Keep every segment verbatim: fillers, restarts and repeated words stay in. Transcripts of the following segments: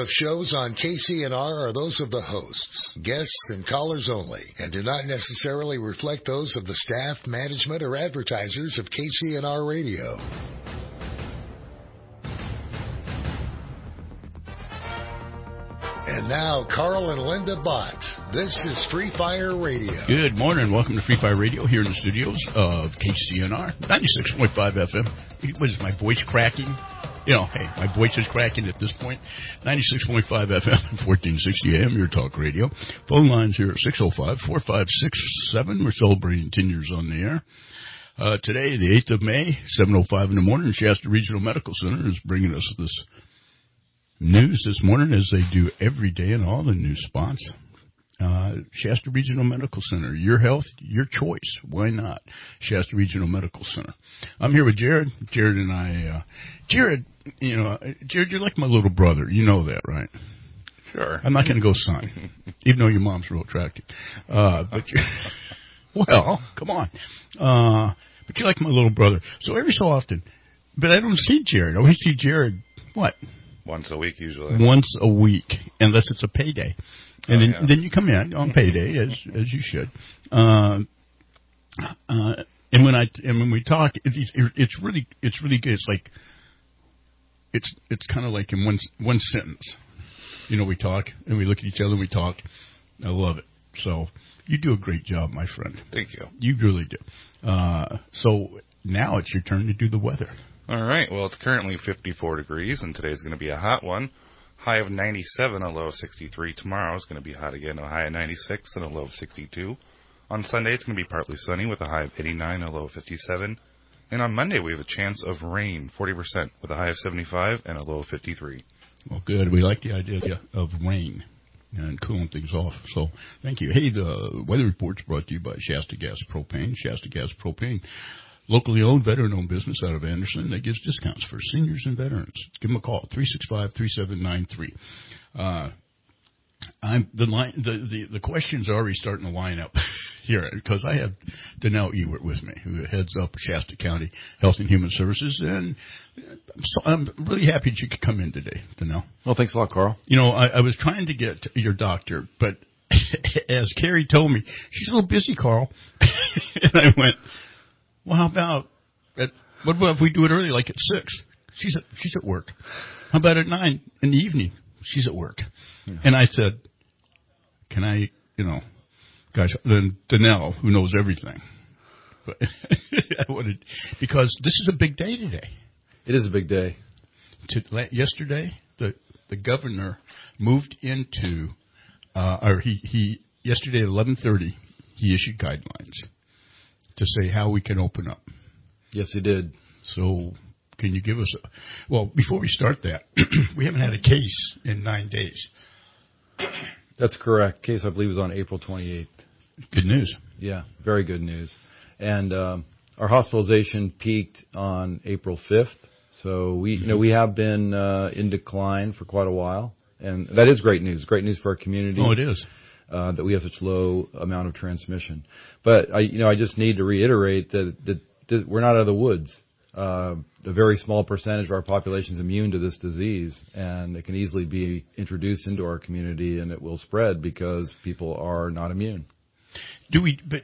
of shows on K C N R are those of the hosts, guests, and callers only, and do not necessarily reflect those of the staff, management, or advertisers of K C N R Radio. And now, Carl and Linda Bott. This is Free Fire Radio. Good morning. Welcome to Free Fire Radio here in the studios of K C N R, ninety-six point five F M. What is my voice cracking? You know, hey, my voice is cracking at this point. ninety-six point five F M, fourteen sixty A M, your talk radio. Phone lines here at six oh five, four five six seven. We're celebrating ten years on the air. Uh, today, the eighth of May, seven oh five in the morning, Shasta Regional Medical Center is bringing us this news this morning, as they do every day in all the news spots. Uh, Shasta Regional Medical Center, your health, your choice. Why not? Shasta Regional Medical Center. I'm here with Jared. Jared and I, uh, Jared, you know, Jared, you're like my little brother. You know that, right? Sure. I'm not going to go sign, even though your mom's real attractive. Uh, but you're, well, come on. Uh, but you're like my little brother. So every so often, but I don't see Jared. I always see Jared, what? Once a week, usually. Once a week, unless it's a payday. And oh, then, yeah. then you come in on payday, as as you should. Uh, uh, and when I and when we talk, it's, it's really it's really good. It's like it's it's kind of like in one one sentence. You know, we talk and we look at each other and we talk. I love it. So you do a great job, my friend. Thank you. You really do. Uh, so now it's your turn to do the weather. All right. Well, it's currently fifty-four degrees, and today's going to be a hot one. High of ninety-seven, a low of sixty-three. Tomorrow is going to be hot again, a high of ninety-six and a low of sixty-two. On Sunday, it's going to be partly sunny with a high of eighty-nine, a low of fifty-seven. And on Monday, we have a chance of rain, forty percent, with a high of seventy-five and a low of fifty-three. Well, good. We like the idea of rain and cooling things off. So thank you. Hey, the weather report's brought to you by Shasta Gas Propane. Shasta Gas Propane. Locally owned, veteran-owned business out of Anderson that gives discounts for seniors and veterans. Give them a call, three six five, three seven nine three. Uh, I'm the line. The, the the questions are already starting to line up here because I have Danelle Ewert with me, who heads up Shasta County Health and Human Services, and so I'm really happy that you could come in today, Danelle. Well, thanks a lot, Carl. You know, I, I was trying to get your doctor, but as Carrie told me, she's a little busy, Carl, and I went, well, how about at, what about if we do it early, like at six? She's at, she's at work. How about at nine in the evening? She's at work. Yeah. And I said, can I, you know, guys, then Danelle, who knows everything, but I wanted, because this is a big day today. It is a big day. To, yesterday, the the governor moved into, uh, or he, he yesterday at eleven thirty, he issued guidelines to say how we can open up. Yes, he did. So can you give us a... Well, before we start that, we haven't had a case in nine days. That's correct. Case, I believe, was on April twenty-eighth. Good news. Yeah, very good news. And um, our hospitalization peaked on April fifth. So we, you know, we have been uh, in decline for quite a while. And that is great news. Great news for our community. Oh, it is. Uh, that we have such low amount of transmission. But I, you know, I just need to reiterate that, that, that we're not out of the woods. Uh, a very small percentage of our population is immune to this disease, and it can easily be introduced into our community, and it will spread because people are not immune. Do we? But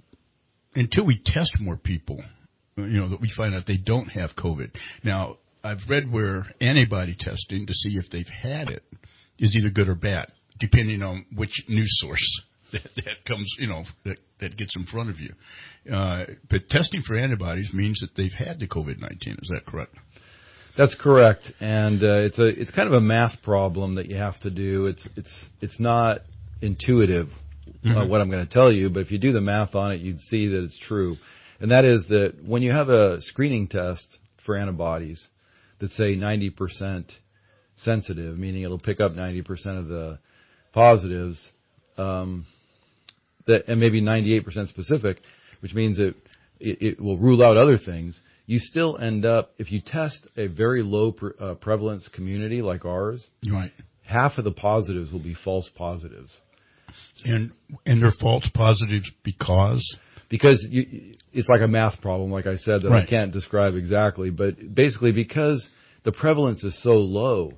until we test more people, you know, that we find out they don't have COVID. Now, I've read where antibody testing to see if they've had it is either good or bad, depending on which news source that, that comes, you know, that, that gets in front of you. Uh, but testing for antibodies means that they've had the COVID nineteen. Is that correct? That's correct, and uh, it's a it's kind of a math problem that you have to do. It's it's it's not intuitive mm-hmm. uh, what I'm going to tell you, but if you do the math on it, you'd see that it's true. And that is that when you have a screening test for antibodies that say ninety percent sensitive, meaning it'll pick up ninety percent of the positives, um, that and maybe ninety-eight percent specific, which means it, it it will rule out other things. You still end up, if you test a very low pre, uh, prevalence community like ours, right, half of the positives will be false positives. And and they're false positives because? Because you, it's like a math problem, like I said, that right. I can't describe exactly. But basically because the prevalence is so low,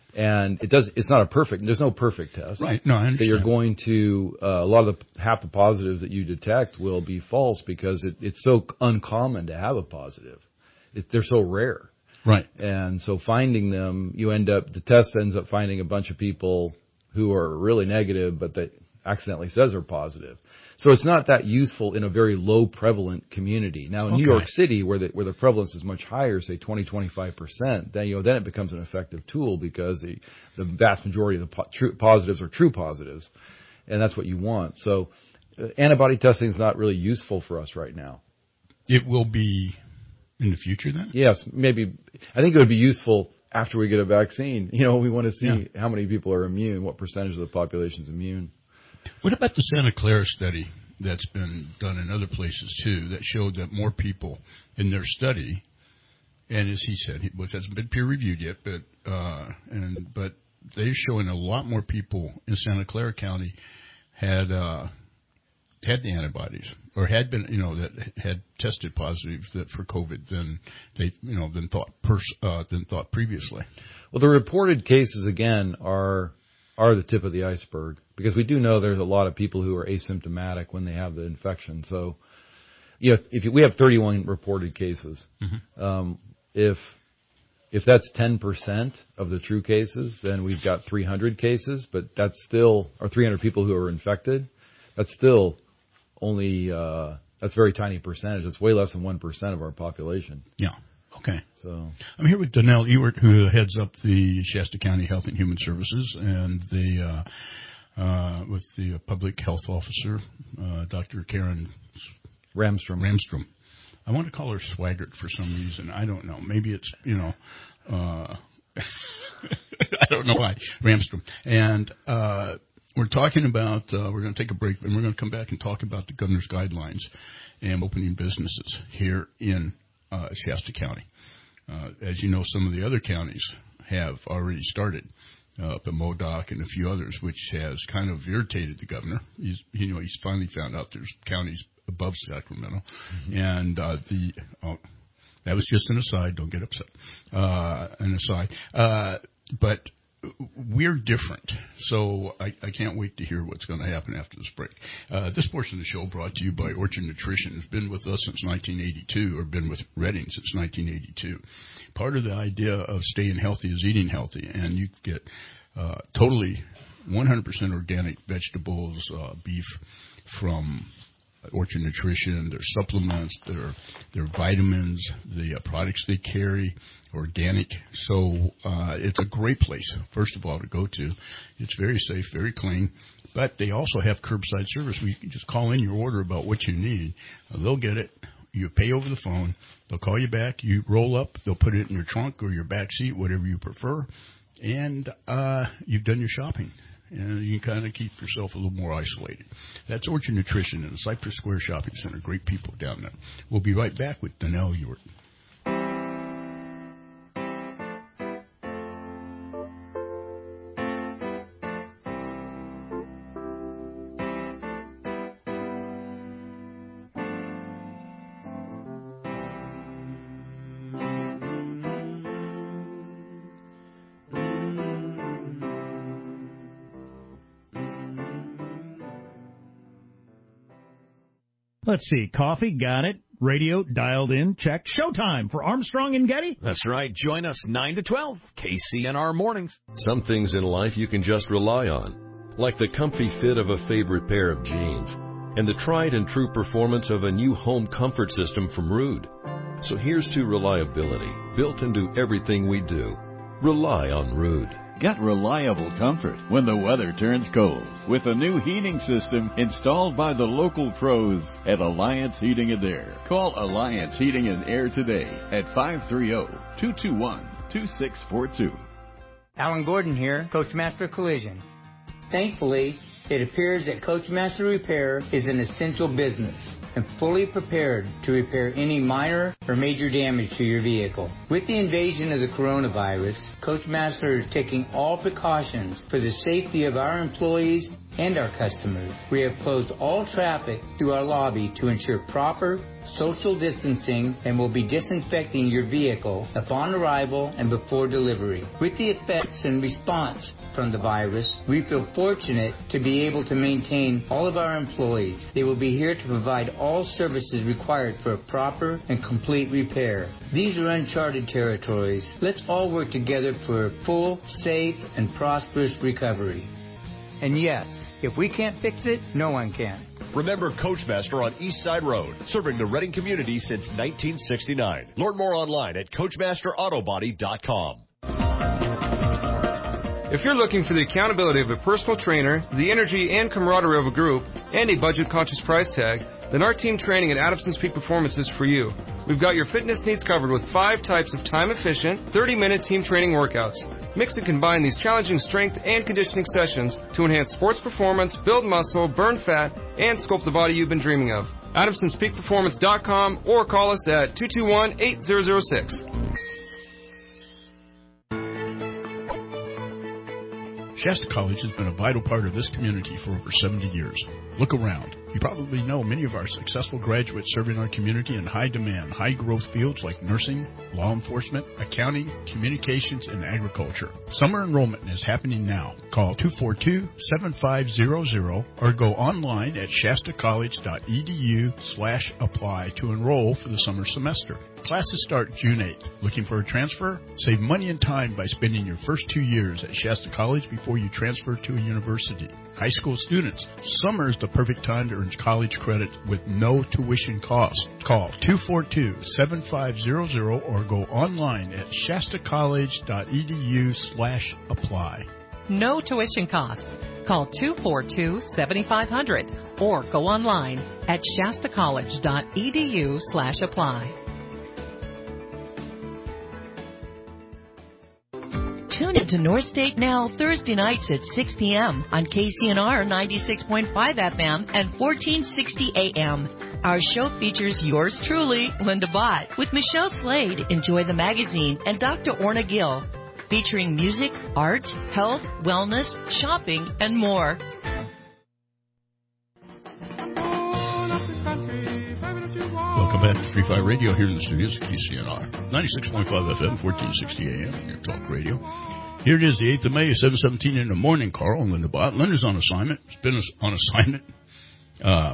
And it does. It's not a perfect. There's no perfect test. Right. No, I understand. That you're going to uh, a lot of the half the positives that you detect will be false because it, it's so uncommon to have a positive. It, they're so rare. Right. And so finding them, you end up the test ends up finding a bunch of people who are really negative, but that accidentally says they're positive. So it's not that useful in a very low prevalent community. Now in Okay. New York City, where the where the prevalence is much higher, say twenty, twenty-five percent, then you know then it becomes an effective tool because the the vast majority of the po- true positives are true positives, and that's what you want. So uh, antibody testing is not really useful for us right now. It will be in the future then? Yes, maybe. I think it would be useful after we get a vaccine. You know, we want to see Yeah. how many people are immune, what percentage of the population is immune. What about the Santa Clara study that's been done in other places too that showed that more people in their study, and as he said, it was, hasn't been peer reviewed yet, but uh, and but they're showing a lot more people in Santa Clara County had uh, had the antibodies or had been, you know, that had tested positive that for COVID than they, you know, than thought pers- uh, than thought previously. Well, the reported cases again are are the tip of the iceberg because we do know there's a lot of people who are asymptomatic when they have the infection. So, you know, if you, we have thirty-one reported cases, Mm-hmm. um, if if that's ten percent of the true cases, then we've got three hundred cases, but that's still, or three hundred people who are infected. That's still only, uh, that's a very tiny percentage. It's way less than one percent of our population. Yeah. Okay. So I'm here with Donnell Ewert, who heads up the Shasta County Health and Human Services, and the uh, uh, with the public health officer, uh, Doctor Karen Ramstrom. Ramstrom. I want to call her Swaggart for some reason. I don't know. Maybe it's, you know, uh, I don't know why. Ramstrom. And uh, we're talking about, uh, we're going to take a break, and we're going to come back and talk about the governor's guidelines and opening businesses here in uh, Shasta County. Uh, as you know, some of the other counties have already started, uh, up in Modoc and a few others, which has kind of irritated the governor. He's, you know, he's finally found out there's counties above Sacramento, mm-hmm. and uh, the oh, that was just an aside. Don't get upset. Uh, an aside, uh, but we're different, so I, I can't wait to hear what's going to happen after this break. Uh, this portion of the show brought to you by Orchard Nutrition. Has been with us since nineteen eighty-two, or been with Redding since nineteen eighty-two. Part of the idea of staying healthy is eating healthy, and you get uh, totally one hundred percent organic vegetables, uh, beef from Orchard Nutrition, their supplements, their their vitamins, the uh, products they carry, organic. So uh, it's a great place, first of all, to go to. It's very safe, very clean. But they also have curbside service where you can just call in your order about what you need. Uh, they'll get it. You pay over the phone. They'll call you back. You roll up. They'll put it in your trunk or your back seat, whatever you prefer. And uh, you've done your shopping. And you can kind of keep yourself a little more isolated. That's Orchard Nutrition in the Cypress Square Shopping Center. Great people down there. We'll be right back with Donnell Ewert. Let's see. Coffee, got it. Radio, dialed in, check. Showtime for Armstrong and Getty. That's right. Join us nine to twelve, K C N R Mornings. Some things in life you can just rely on, like the comfy fit of a favorite pair of jeans and the tried and true performance of a new home comfort system from Ruud. So here's to reliability, built into everything we do. Rely on Ruud. Get reliable comfort when the weather turns cold with a new heating system installed by the local pros at Alliance Heating and Air. Call Alliance Heating and Air today at five three zero, two two one, two six four two. Alan Gordon here, Coachmaster Collision. Thankfully, it appears that Coachmaster Repair is an essential business. and fully prepared to repair any minor or major damage to your vehicle. With the invasion of the coronavirus, Coachmaster is taking all precautions for the safety of our employees and our customers. We have closed all traffic through our lobby to ensure proper social distancing and will be disinfecting your vehicle upon arrival and before delivery. With the effects and response from the virus, we feel fortunate to be able to maintain all of our employees. They will be here to provide all services required for a proper and complete repair. These are uncharted territories. Let's all work together for a full, safe, and prosperous recovery. And yes, if we can't fix it, no one can. Remember Coachmaster on East Side Road, serving the Reading community since nineteen sixty-nine. Learn more online at coachmaster auto body dot com. If you're looking for the accountability of a personal trainer, the energy and camaraderie of a group, and a budget-conscious price tag, then our team training at Adamson's Peak Performance is for you. We've got your fitness needs covered with five types of time-efficient, thirty-minute team training workouts. Mix and combine these challenging strength and conditioning sessions to enhance sports performance, build muscle, burn fat, and sculpt the body you've been dreaming of. Adamsons Peak Performance dot com or call us at two two one, eight zero zero six. Shasta College has been a vital part of this community for over seventy years. Look around. You probably know many of our successful graduates serving our community in high-demand, high-growth fields like nursing, law enforcement, accounting, communications, and agriculture. Summer enrollment is happening now. Call two four two, seven five zero zero or go online at shasta college dot e d u slash apply to enroll for the summer semester. Classes start June eighth. Looking for a transfer? Save money and time by spending your first two years at Shasta College before you transfer to a university. High school students, summer is the perfect time to earn college credit with no tuition cost. Call two four two, seven five zero zero or go online at shasta college dot e d u slash apply. No tuition costs. Call two four two, seven five zero zero or go online at shasta college dot e d u slash apply. Tune into North State Now Thursday nights at six p.m. on K C N R ninety-six point five F M and fourteen sixty A M. Our show features yours truly, Linda Bott, with Michelle Slade, Enjoy the Magazine, and Doctor Orna Gill, featuring music, art, health, wellness, shopping, and more. Welcome back to Free Fire Radio here in the studios of K C N R. ninety-six point five F M, fourteen sixty A M, your talk radio. Here it is, the eighth of May, seven seventeen in the morning. Carl and Linda Bott. Linda's on assignment. It's been on assignment uh,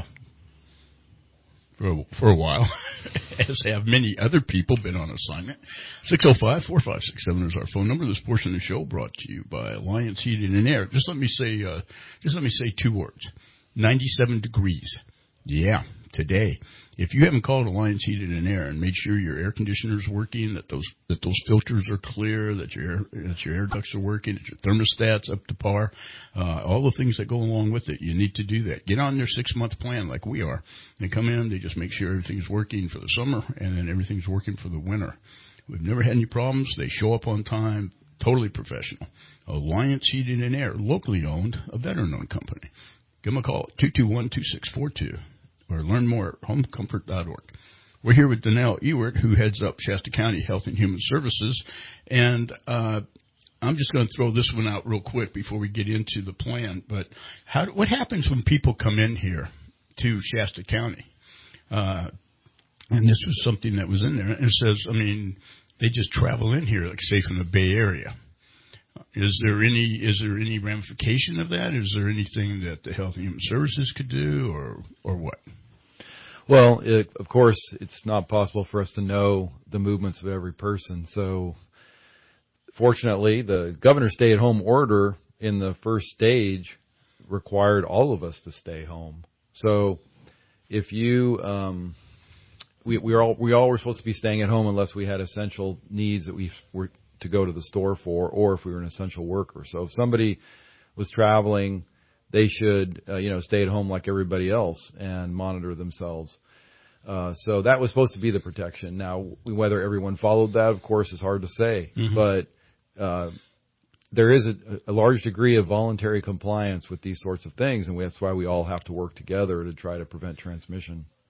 for, a, for a while, as have many other people been on assignment. six oh five, four five six seven is our phone number. This portion of the show brought to you by Alliance Heating and Air. Just let me say, uh, just let me say two words. ninety-seven degrees. Yeah, today. If you haven't called Alliance Heating and Air and made sure your air conditioner's working, that those that those filters are clear, that your air, that your air ducts are working, that your thermostat's up to par, uh, all the things that go along with it, you need to do that. Get on their six-month plan like we are. They come in, they just make sure everything's working for the summer, and then everything's working for the winter. We've never had any problems. They show up on time, totally professional. Alliance Heating and Air, locally owned, a veteran-owned company. Give them a call at two two one, two six four two. Or learn more at home comfort dot org. We're here with Donnell Ewert, who heads up Shasta County Health and Human Services. And uh, I'm just going to throw this one out real quick before we get into the plan. But how, what happens when people come in here to Shasta County? Uh, and this was something that was in there. And it says, I mean, they just travel in here, like, say, from the Bay Area. Is there any is there any ramification of that? Is there anything that the Health and Human Services could do, or or what? Well, it, of course, it's not possible for us to know the movements of every person. So, fortunately, the governor's stay-at-home order in the first stage required all of us to stay home. So, if you um, we we all we all were supposed to be staying at home unless we had essential needs that we were to go to the store for, or if we were an essential worker. So if somebody was traveling, they should, uh, you know, stay at home like everybody else and monitor themselves. Uh, so that was supposed to be the protection. Now, whether everyone followed that, of course, is hard to say. Mm-hmm. But uh, there is a, a large degree of voluntary compliance with these sorts of things, and that's why we all have to work together to try to prevent transmission.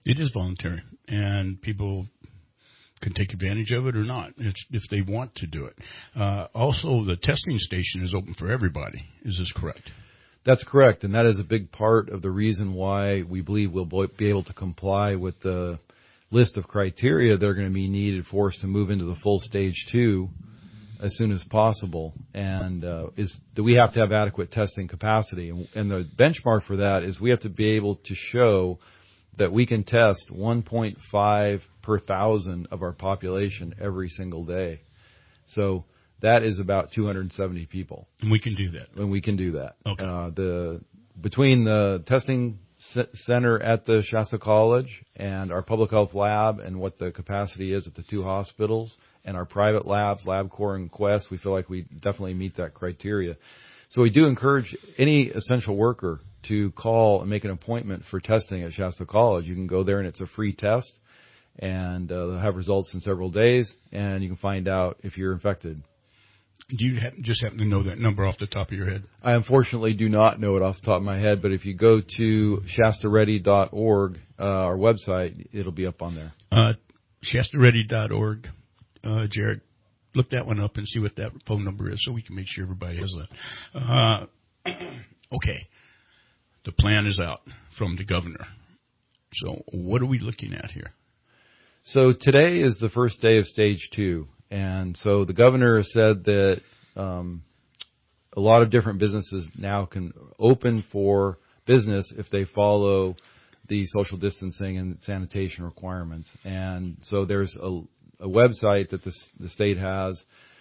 It is voluntary, and people can take advantage of it or not it's, if they want to do it. Uh, also, the testing station is open for everybody. Is this correct? That's correct, and that is a big part of the reason why we believe we'll be able to comply with the list of criteria that are going to be needed for us to move into the full stage two as soon as possible. And uh, is that we have to have adequate testing capacity, and, and the benchmark for that is we have to be able to show that we can test one point five per thousand of our population every single day. So that is about two hundred seventy people. And we can do that. And we can do that. Okay. Uh, the between the testing c- center at the Shasta College and our public health lab and what the capacity is at the two hospitals and our private labs, LabCorp and Quest, we feel like we definitely meet that criteria. So we do encourage any essential worker to call and make an appointment for testing at Shasta College. You can go there and it's a free test, and uh, they'll have results in several days, and you can find out if you're infected. Do you happen, just happen to know that number off the top of your head? I unfortunately do not know it off the top of my head, but if you go to shasta ready dot org, uh, our website, it'll be up on there. Uh, shasta ready dot org, uh, Jared, look that one up and see what that phone number is so we can make sure everybody has that. Uh, okay. The plan is out from the governor. So what are we looking at here? So today is the first day of stage two. And so the governor has said that um, a lot of different businesses now can open for business if they follow the social distancing and sanitation requirements. And so there's a, a website that the, the state has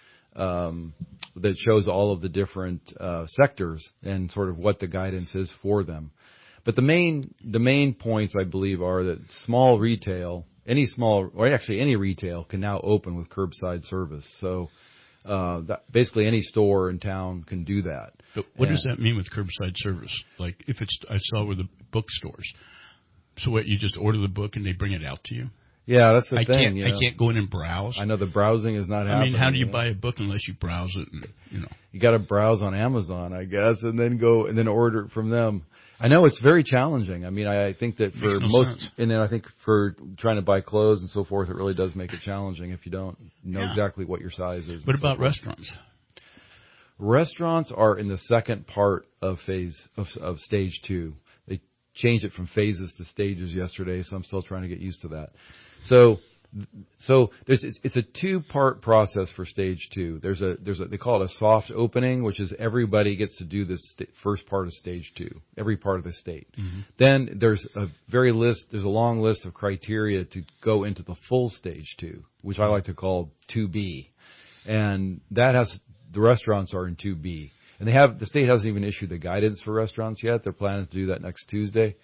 um, that shows all of the different uh, sectors and sort of what the guidance is for them. But the main the main points, I believe, are that small retail, any small, or actually any retail, can now open with curbside service. So uh, that, basically any store in town can do that. But what and, does that mean with curbside service? Like if it's, I saw with the bookstores. So what, you just order the book and they bring it out to you? Yeah, that's the I thing. Can't, you I know. can't go in and browse. I know the browsing is not I happening. mean, how do you know? buy a book unless you browse it? And, you know, you got to browse on Amazon, I guess, and then go and then order it from them. I know it's very challenging. I mean, I, I think that for no most, sense. and then I think for trying to buy clothes and so forth, it really does make it challenging if you don't know Yeah. exactly what your size is. What and so about forth. restaurants? Restaurants are in the second part of phase of, of stage two. They changed it from phases to stages yesterday, so I'm still trying to get used to that. So, so there's it's, it's a two-part process for stage two. There's a there's a they call it a soft opening, which is everybody gets to do this st- first part of stage two, every part of the state. Mm-hmm. Then there's a very list there's a long list of criteria to go into the full stage two, which I like to call two B, and that has the restaurants are in two B. And they have the state hasn't even issued the guidance for restaurants yet. They're planning to do that next Tuesday.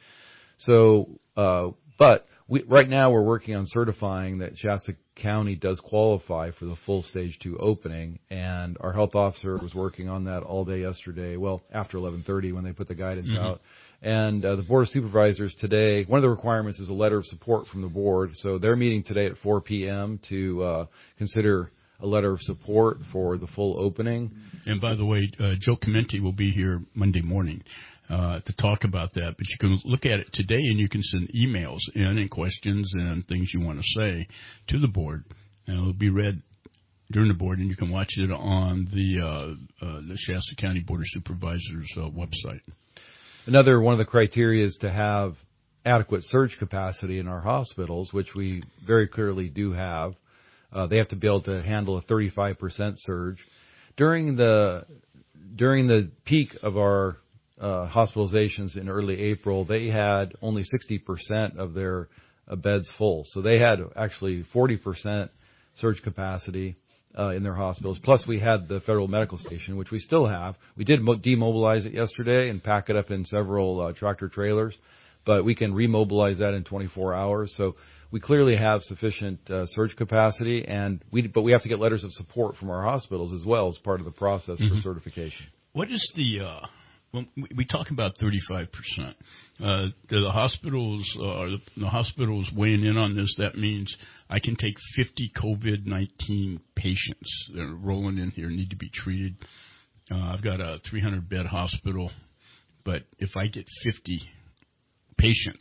So, uh, but we, right now we're working on certifying that Shasta County does qualify for the full stage two opening. And our health officer was working on that all day yesterday. Well, after eleven thirty when they put the guidance Mm-hmm. out. And uh, the Board of Supervisors today, one of the requirements is a letter of support from the board. So they're meeting today at four p.m. to uh, consider a letter of support for the full opening. And by the way, uh, Joe Clementi will be here Monday morning uh, to talk about that. But you can look at it today, and you can send emails in and questions and things you want to say to the board, and it'll be read during the board, and you can watch it on the uh, uh, the Shasta County Board of Supervisors uh, website. Another one of the criteria is to have adequate surge capacity in our hospitals, which we very clearly do have. Uh, they have to be able to handle a thirty-five percent surge. During the during the peak of our uh, hospitalizations in early April, they had only sixty percent of their uh, beds full. So they had actually forty percent surge capacity uh, in their hospitals. Plus, we had the Federal Medical Station, which we still have. We did mo- demobilize it yesterday and pack it up in several uh, tractor trailers, but we can remobilize that in twenty-four hours. So we clearly have sufficient uh, surge capacity, and we but we have to get letters of support from our hospitals as well as part of the process Mm-hmm. for certification. What is the uh, when we talk about thirty-five percent? Uh, do the hospitals uh, are the, the hospitals weighing in on this? That means I can take fifty COVID nineteen patients that are rolling in here need to be treated. Uh, I've got a three hundred bed hospital, but if I get fifty patients,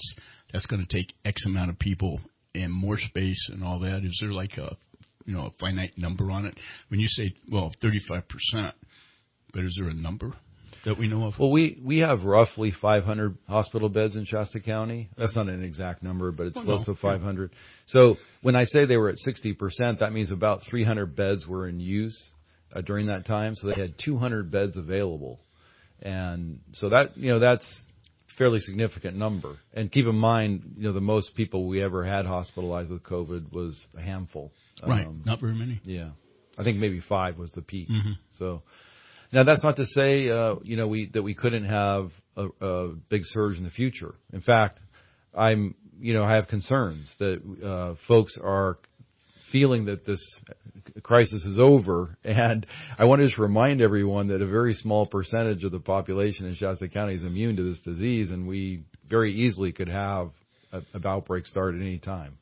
that's going to take X amount of people and more space and all that. Is there like a, you know, a finite number on it? When you say, well, thirty-five percent, but is there a number that we know of? Well, we, we have roughly five hundred hospital beds in Shasta County. That's not an exact number, but it's well, close no. to five hundred. So when I say they were at sixty percent, that means about three hundred beds were in use uh, during that time. So they had two hundred beds available. And so that, you know, that's a fairly significant number. And keep in mind, you know, the most people we ever had hospitalized with COVID was a handful. Right. Um, Not very many. Yeah. I think maybe five was the peak. Mm-hmm. So now that's not to say, uh, you know, we, that we couldn't have a, a big surge in the future. In fact, I'm, you know, I have concerns that, uh, folks are feeling that this crisis is over. And I want to just remind everyone that a very small percentage of the population in Shasta County is immune to this disease, and we very easily could have a, an outbreak start at any time.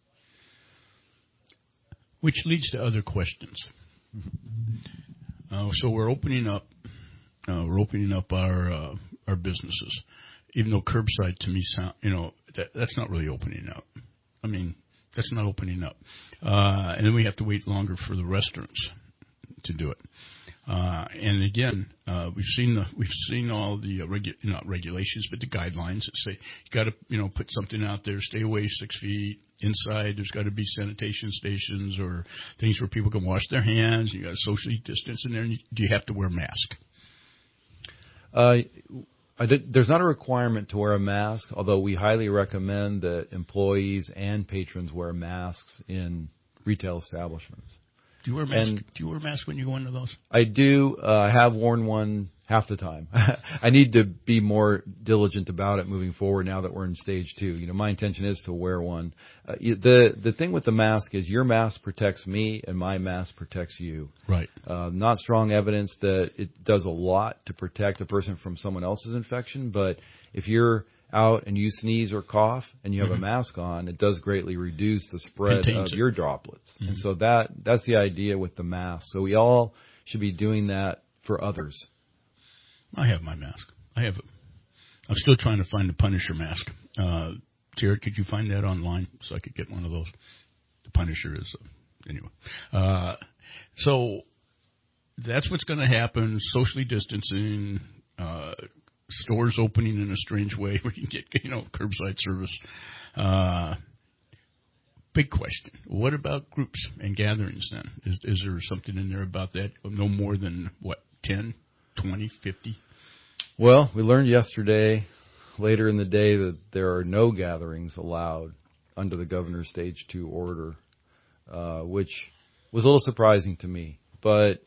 Which leads to other questions. Uh, so we're opening up, uh, we're opening up our uh, our businesses, even though curbside to me sound, you know, that, that's not really opening up. I mean, that's not opening up. Uh, and then we have to wait longer for the restaurants to do it. Uh, and again, uh, we've seen the, we've seen all the uh, regu- not regulations, but the guidelines that say you got to, you know, put something out there, stay away six feet inside. There's got to be sanitation stations or things where people can wash their hands. You got to socially distance in there. And you, do you have to wear a mask? Uh, I did, there's not a requirement to wear a mask, although we highly recommend that employees and patrons wear masks in retail establishments. Do you wear a mask? And do you wear a mask when you go into those? I do. Uh, I have worn one half the time. I need to be more diligent about it moving forward now that we're in stage two. You know, my intention is to wear one. Uh, you, the the thing with the mask is your mask protects me and my mask protects you. Right. Uh, not strong evidence that it does a lot to protect a person from someone else's infection, but if you're out and you sneeze or cough and you have mm-hmm. a mask on, it does greatly reduce the spread Contains of it. your droplets. Mm-hmm. And so that that's the idea with the mask. So we all should be doing that for others. I have my mask. I have it. I'm still trying to find the Punisher mask. Uh, Jared, could you find that online so I could get one of those? The Punisher is, uh, anyway. Uh, so that's what's going to happen, socially distancing, uh, stores opening in a strange way where you can get, you know, curbside service. Uh, big question. What about groups and gatherings then? Is, is there something in there about that? No more than, what, ten, twenty, fifty? Well, we learned yesterday, later in the day, that there are no gatherings allowed under the governor's stage two order, uh, which was a little surprising to me. But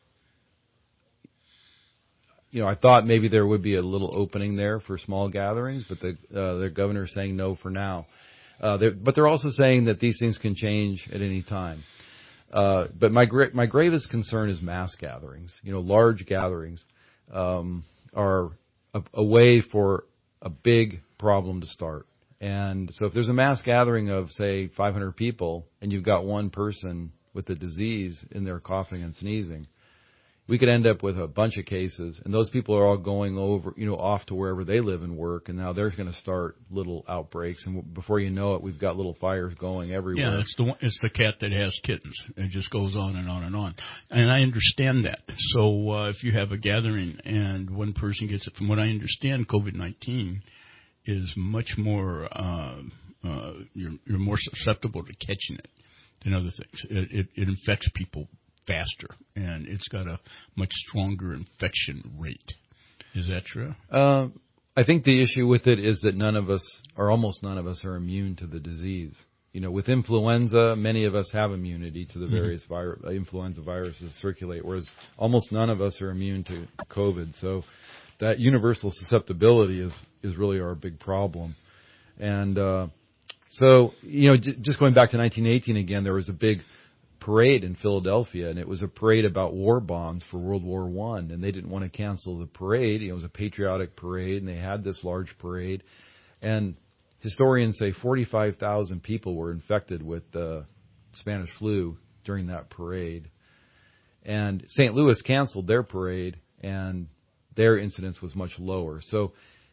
you know, I thought maybe there would be a little opening there for small gatherings, but the uh, the governor is saying no for now. Uh, they're, but they're also saying that these things can change at any time. Uh, but my gra- my gravest concern is mass gatherings. You know, large gatherings um, are a, a way for a big problem to start. And so if there's a mass gathering of, say, five hundred people, and you've got one person with the disease in there coughing and sneezing, we could end up with a bunch of cases, and those people are all going over, you know, off to wherever they live and work, and now they're going to start little outbreaks, and before you know it, we've got little fires going everywhere. Yeah, it's the one, it's the cat that has kittens. It just goes on and on and on, and I understand that. So uh, if you have a gathering and one person gets it, from what I understand, COVID nineteen is much more uh, uh, you're you're more susceptible to catching it than other things. It, it, it infects people faster, and it's got a much stronger infection rate. Is that true? Uh, I think the issue with it is that none of us, or almost none of us, are immune to the disease. You know, with influenza, many of us have immunity to the various mm-hmm. vir- influenza viruses circulate, whereas almost none of us are immune to COVID. So that universal susceptibility is, is really our big problem. And uh, so, you know, j- just going back to nineteen eighteen again, there was a big parade in Philadelphia, and it was a parade about war bonds for World War One, and they didn't want to cancel the parade. It was a patriotic parade, and they had this large parade, and historians say forty-five thousand people were infected with the Spanish flu during that parade, and Saint Louis canceled their parade, and their incidence was much lower. So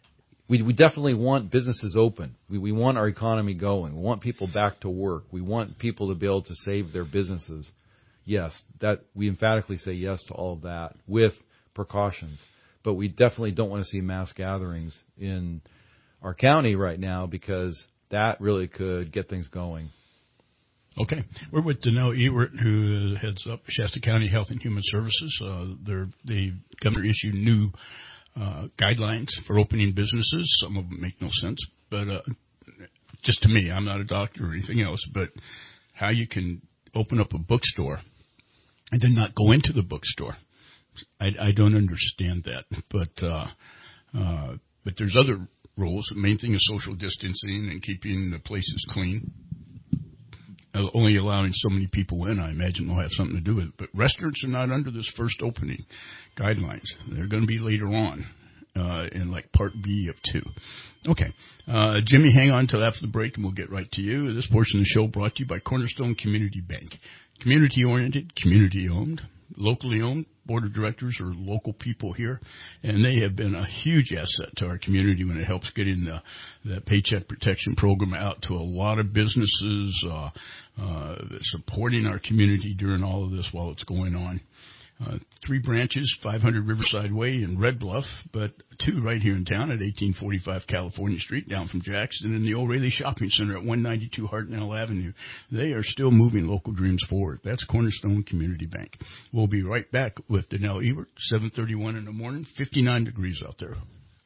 we we definitely want businesses open. We we want our economy going. We want people back to work. We want people to be able to save their businesses. Yes, that we emphatically say yes to all of that with precautions. But we definitely don't want to see mass gatherings in our county right now because that really could get things going. Okay. We're with Danelle Ewert, who heads up Shasta County Health and Human Services. Uh, they're, the governor issued new uh, guidelines for opening businesses. Some of them make no sense, but uh, just to me, I'm not a doctor or anything else, but how you can open up a bookstore and then not go into the bookstore. I, I don't understand that, but uh, uh, but there's other rules. The main thing is social distancing and keeping the places clean. Uh, only allowing so many people in, I imagine, will have something to do with it. But restaurants are not under this first opening guidelines. They're going to be later on uh, in like Part B of two. Okay. Uh, Jimmy, hang on till after the break, and we'll get right to you. This portion of the show brought to you by Cornerstone Community Bank. Community-oriented, community-owned, locally owned. Board of directors are local people here, and they have been a huge asset to our community when it helps getting the, the Paycheck Protection Program out to a lot of businesses, uh, uh, supporting our community during all of this while it's going on. Uh, three branches, five hundred Riverside Way in Red Bluff, but two right here in town at eighteen forty-five California Street, down from Jackson, and the O'Reilly Shopping Center at one ninety-two Hartnell Avenue. They are still moving local dreams forward. That's Cornerstone Community Bank. We'll be right back with Danelle Ewert, seven thirty-one in the morning, fifty-nine degrees out there.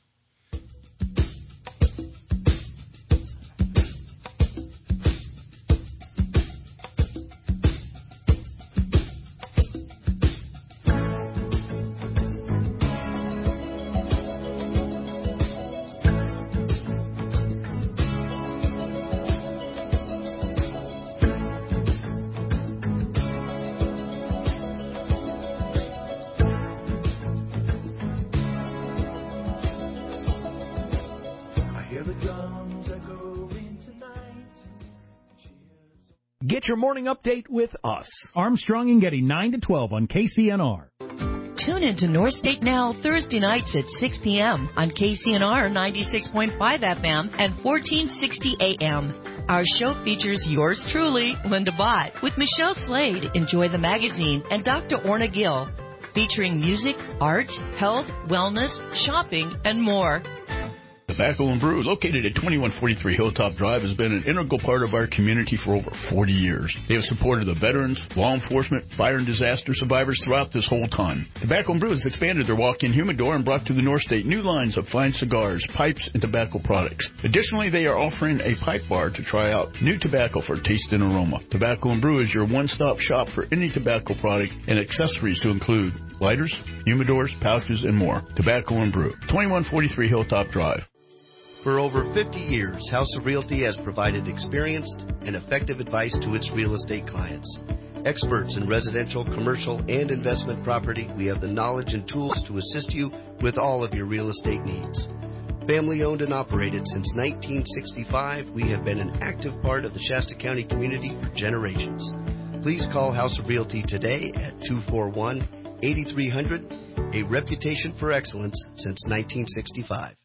Get your morning update with us. Armstrong and Getty, nine to twelve on K C N R. Tune into North State Now Thursday nights at six p.m. on K C N R ninety-six point five F M and fourteen sixty A M. Our show features yours truly, Linda Bott, with Michelle Slade, Enjoy the Magazine, and Doctor Orna Gill, featuring music, art, health, wellness, shopping, and more. Tobacco and Brew, located at twenty-one forty-three Hilltop Drive, has been an integral part of our community for over forty years. They have supported the veterans, law enforcement, fire and disaster survivors throughout this whole time. Tobacco and Brew has expanded their walk-in humidor and brought to the North State new lines of fine cigars, pipes, and tobacco products. Additionally, they are offering a pipe bar to try out new tobacco for taste and aroma. Tobacco and Brew is your one-stop shop for any tobacco product and accessories to include lighters, humidors, pouches, and more. Tobacco and Brew, twenty-one forty-three Hilltop Drive. For over fifty years, House of Realty has provided experienced and effective advice to its real estate clients. Experts in residential, commercial, and investment property, we have the knowledge and tools to assist you with all of your real estate needs. Family owned and operated since nineteen sixty-five, we have been an active part of the Shasta County community for generations. Please call House of Realty today at two four one, eight three zero zero, a reputation for excellence since nineteen sixty-five.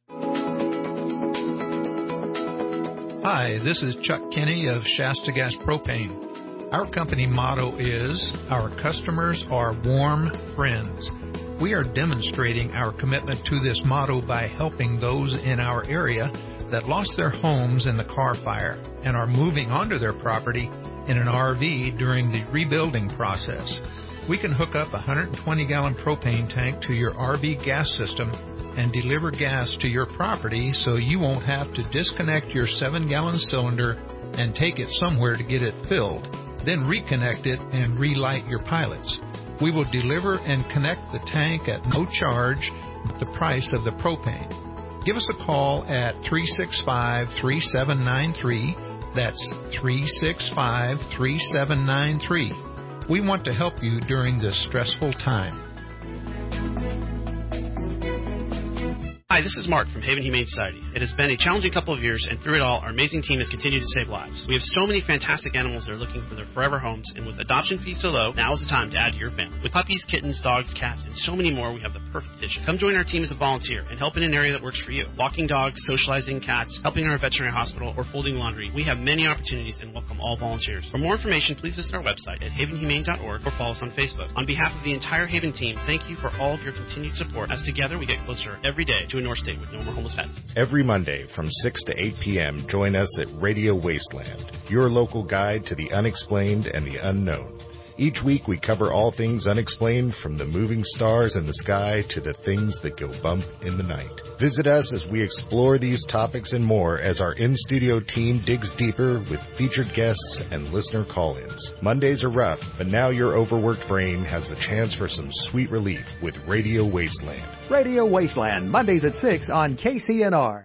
Hi, this is Chuck Kinney of Shasta Gas Propane. Our company motto is, our customers are warm friends. We are demonstrating our commitment to this motto by helping those in our area that lost their homes in the Carr Fire and are moving onto their property in an R V during the rebuilding process. We can hook up a one hundred twenty gallon propane tank to your R V gas system and deliver gas to your property so you won't have to disconnect your seven gallon cylinder and take it somewhere to get it filled, then reconnect it and relight your pilots. We will deliver and connect the tank at no charge at the price of the propane. Give us a call at three six five, three seven nine three. That's three six five, three seven nine three. We want to help you during this stressful time. Hi, Hi, this is Mark from Haven Humane Society. It has been a challenging couple of years, and through it all, our amazing team has continued to save lives. We have so many fantastic animals that are looking for their forever homes, and with adoption fees so low, now is the time to add to your family. With puppies, kittens, dogs, cats, and so many more, we have the perfect addition. Come join our team as a volunteer and help in an area that works for you. Walking dogs, socializing cats, helping in our veterinary hospital, or folding laundry. We have many opportunities and welcome all volunteers. For more information, please visit our website at haven humane dot org or follow us on Facebook. On behalf of the entire Haven team, thank you for all of your continued support, as together we get closer every day to a North State with no more homeless pets. Every Monday from six to eight p.m., join us at Radio Wasteland, your local guide to the unexplained and the unknown. Each week we cover all things unexplained, from the moving stars in the sky to the things that go bump in the night. Visit us as we explore these topics and more as our in-studio team digs deeper with featured guests and listener call-ins. Mondays are rough, but now your overworked brain has the chance for some sweet relief with Radio Wasteland. Radio Wasteland, Mondays at six on K C N R.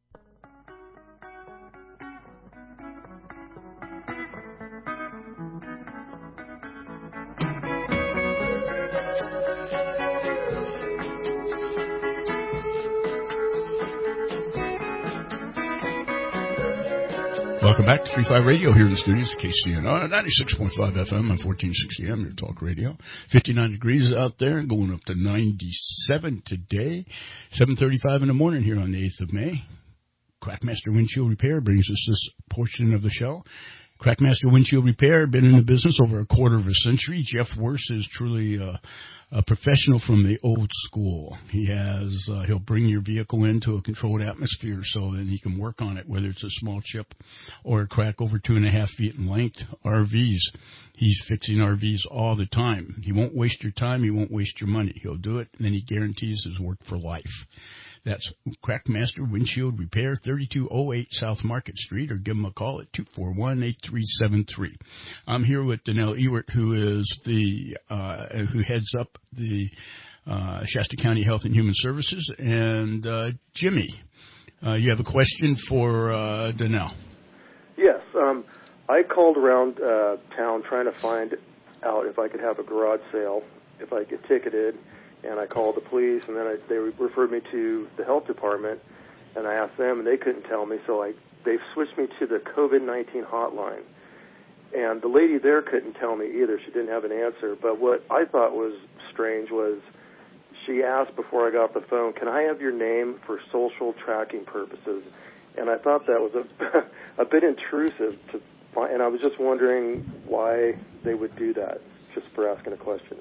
Welcome back to three five Radio here in the studios of K C N R, ninety-six point five F M and fourteen sixty A M, your talk radio. fifty-nine degrees out there, going up to ninety-seven today. seven thirty-five in the morning here on the eighth of May. Crackmaster Windshield Repair brings us this portion of the show. Crackmaster Windshield Repair, been in the business over a quarter of a century. Jeff Worse is truly uh, a professional from the old school. He has, uh, he'll bring your vehicle into a controlled atmosphere so that he can work on it, whether it's a small chip or a crack over two and a half feet in length. R Vs, he's fixing R Vs all the time. He won't waste your time. He won't waste your money. He'll do it, and then he guarantees his work for life. That's Crackmaster Windshield Repair, thirty-two oh eight South Market Street, or give him a call at two four one, eight three seven three. I'm here with Donnell Ewert, who is the uh, who heads up the uh, Shasta County Health and Human Services, and uh, Jimmy. Uh, you have a question for uh, Donnell? Yes, um, I called around uh, town trying to find out if I could have a garage sale, if I get ticketed. And I called the police, and then I, they referred me to the health department, and I asked them, and they couldn't tell me, so I, they switched me to the COVID nineteen hotline. And the lady there couldn't tell me either. She didn't have an answer. But what I thought was strange was she asked before I got off the phone, can I have your name for social tracking purposes? And I thought that was a, a bit intrusive, to find, and I was just wondering why they would do that, just for asking a question.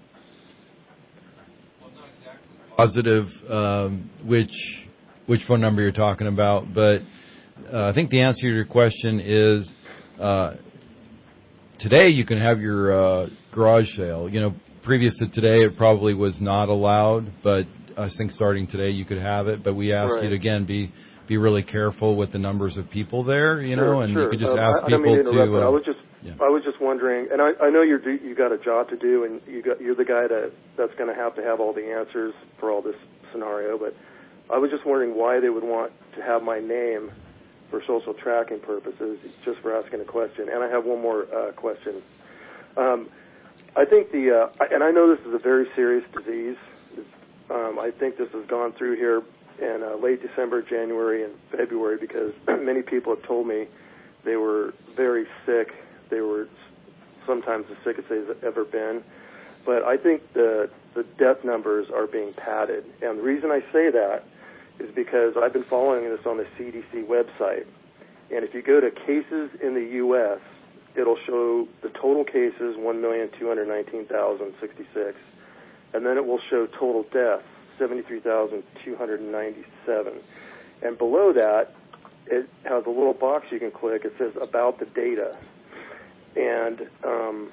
Positive, um, which which phone number you're talking about, but uh, I think the answer to your question is uh, today you can have your uh, garage sale. You know, previous to today it probably was not allowed, but I think starting today you could have it. But we ask right. you to again be be really careful with the numbers of people there. You sure, know, and sure. you could just um, ask I, people I mean to. to uh, I was just yeah. I was just wondering, and I, I know you're you got a job to do, and you got you're the guy that that's going to have to have all the answers for all this scenario. But I was just wondering why they would want to have my name for social tracking purposes, just for asking a question. And I have one more uh, question. Um, I think the uh, and I know this is a very serious disease. Um, I think this has gone through here in uh, late December, January, and February because many people have told me they were very sick. They were sometimes the sickest they've ever been. But I think the the death numbers are being padded. And the reason I say that is because I've been following this on the C D C website. And if you go to cases in the U S, it'll show the total cases, one million two hundred nineteen thousand sixty-six. And then it will show total deaths, seventy-three thousand two hundred ninety-seven. And below that, it has a little box you can click. It says about the data. And um,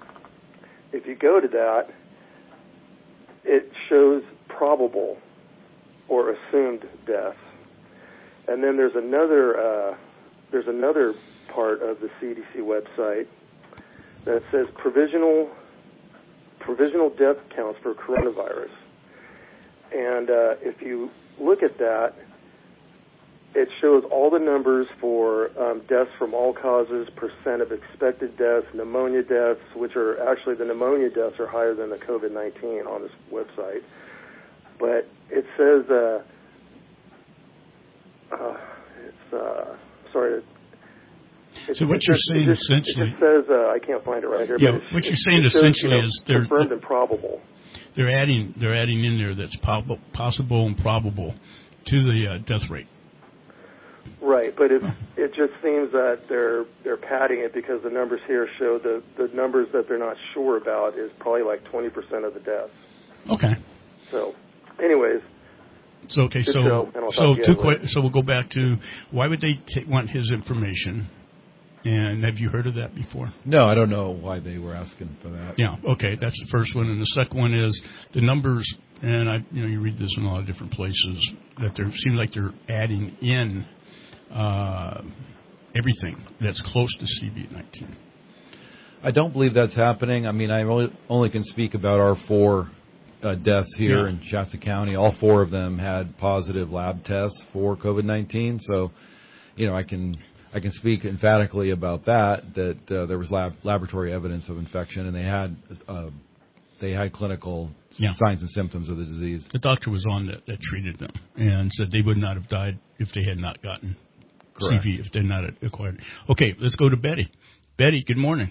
if you go to that, it shows probable or assumed deaths. And then there's another uh, there's another part of the C D C website that says provisional provisional death counts for coronavirus. And uh, if you look at that, it shows all the numbers for um, deaths from all causes, percent of expected deaths, pneumonia deaths, which are actually the pneumonia deaths are higher than the COVID nineteen on this website. But it says uh, uh, sorry. It, so what it you're just, saying it just, essentially, it just says uh, I can't find it right here. Yeah, but what it, you're saying it shows, essentially you know, is they're confirmed and probable. They're adding they're adding in there that's po- possible and probable to the uh, death rate. Right, but it it just seems that they're they're padding it because the numbers here show the the numbers that they're not sure about is probably like twenty percent of the deaths. Okay. So, anyways. So okay, Good so show, and I'll so talk to you two later. que- so we'll go back to why would they t- want his information? And have you heard of that before? No, I don't know why they were asking for that. Yeah, okay, that's the first one, and the second one is the numbers. And I, you know, you read this in a lot of different places that there seems like they're adding in uh, everything that's close to C V nineteen. I don't believe that's happening. I mean, I only, only can speak about our four uh, deaths here Yeah. in Shasta County. All four of them had positive lab tests for COVID nineteen. So, you know, I can I can speak emphatically about that. That uh, there was lab, laboratory evidence of infection, and they had uh, they had clinical Yeah. signs and symptoms of the disease. The doctor was on that, that treated them and said they would not have died if they had not gotten Correct. C V, if they're not acquired. Okay, let's go to Betty. Betty, good morning.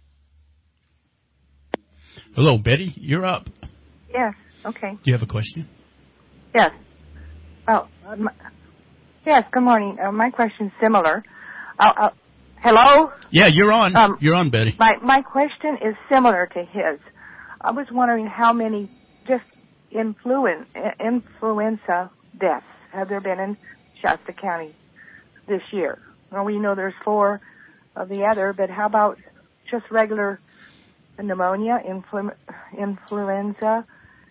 Hello, Betty, you're up. Yes. Okay. Do you have a question? Yes. Oh. Um, yes. Good morning. Uh, my question's similar. Uh, uh, hello. Yeah, you're on. Um, you're on, Betty. My my question is similar to his. I was wondering how many just influen- influenza deaths have there been in Shasta County this year? Well, we know there's four of the other, but how about just regular pneumonia, influ- influenza?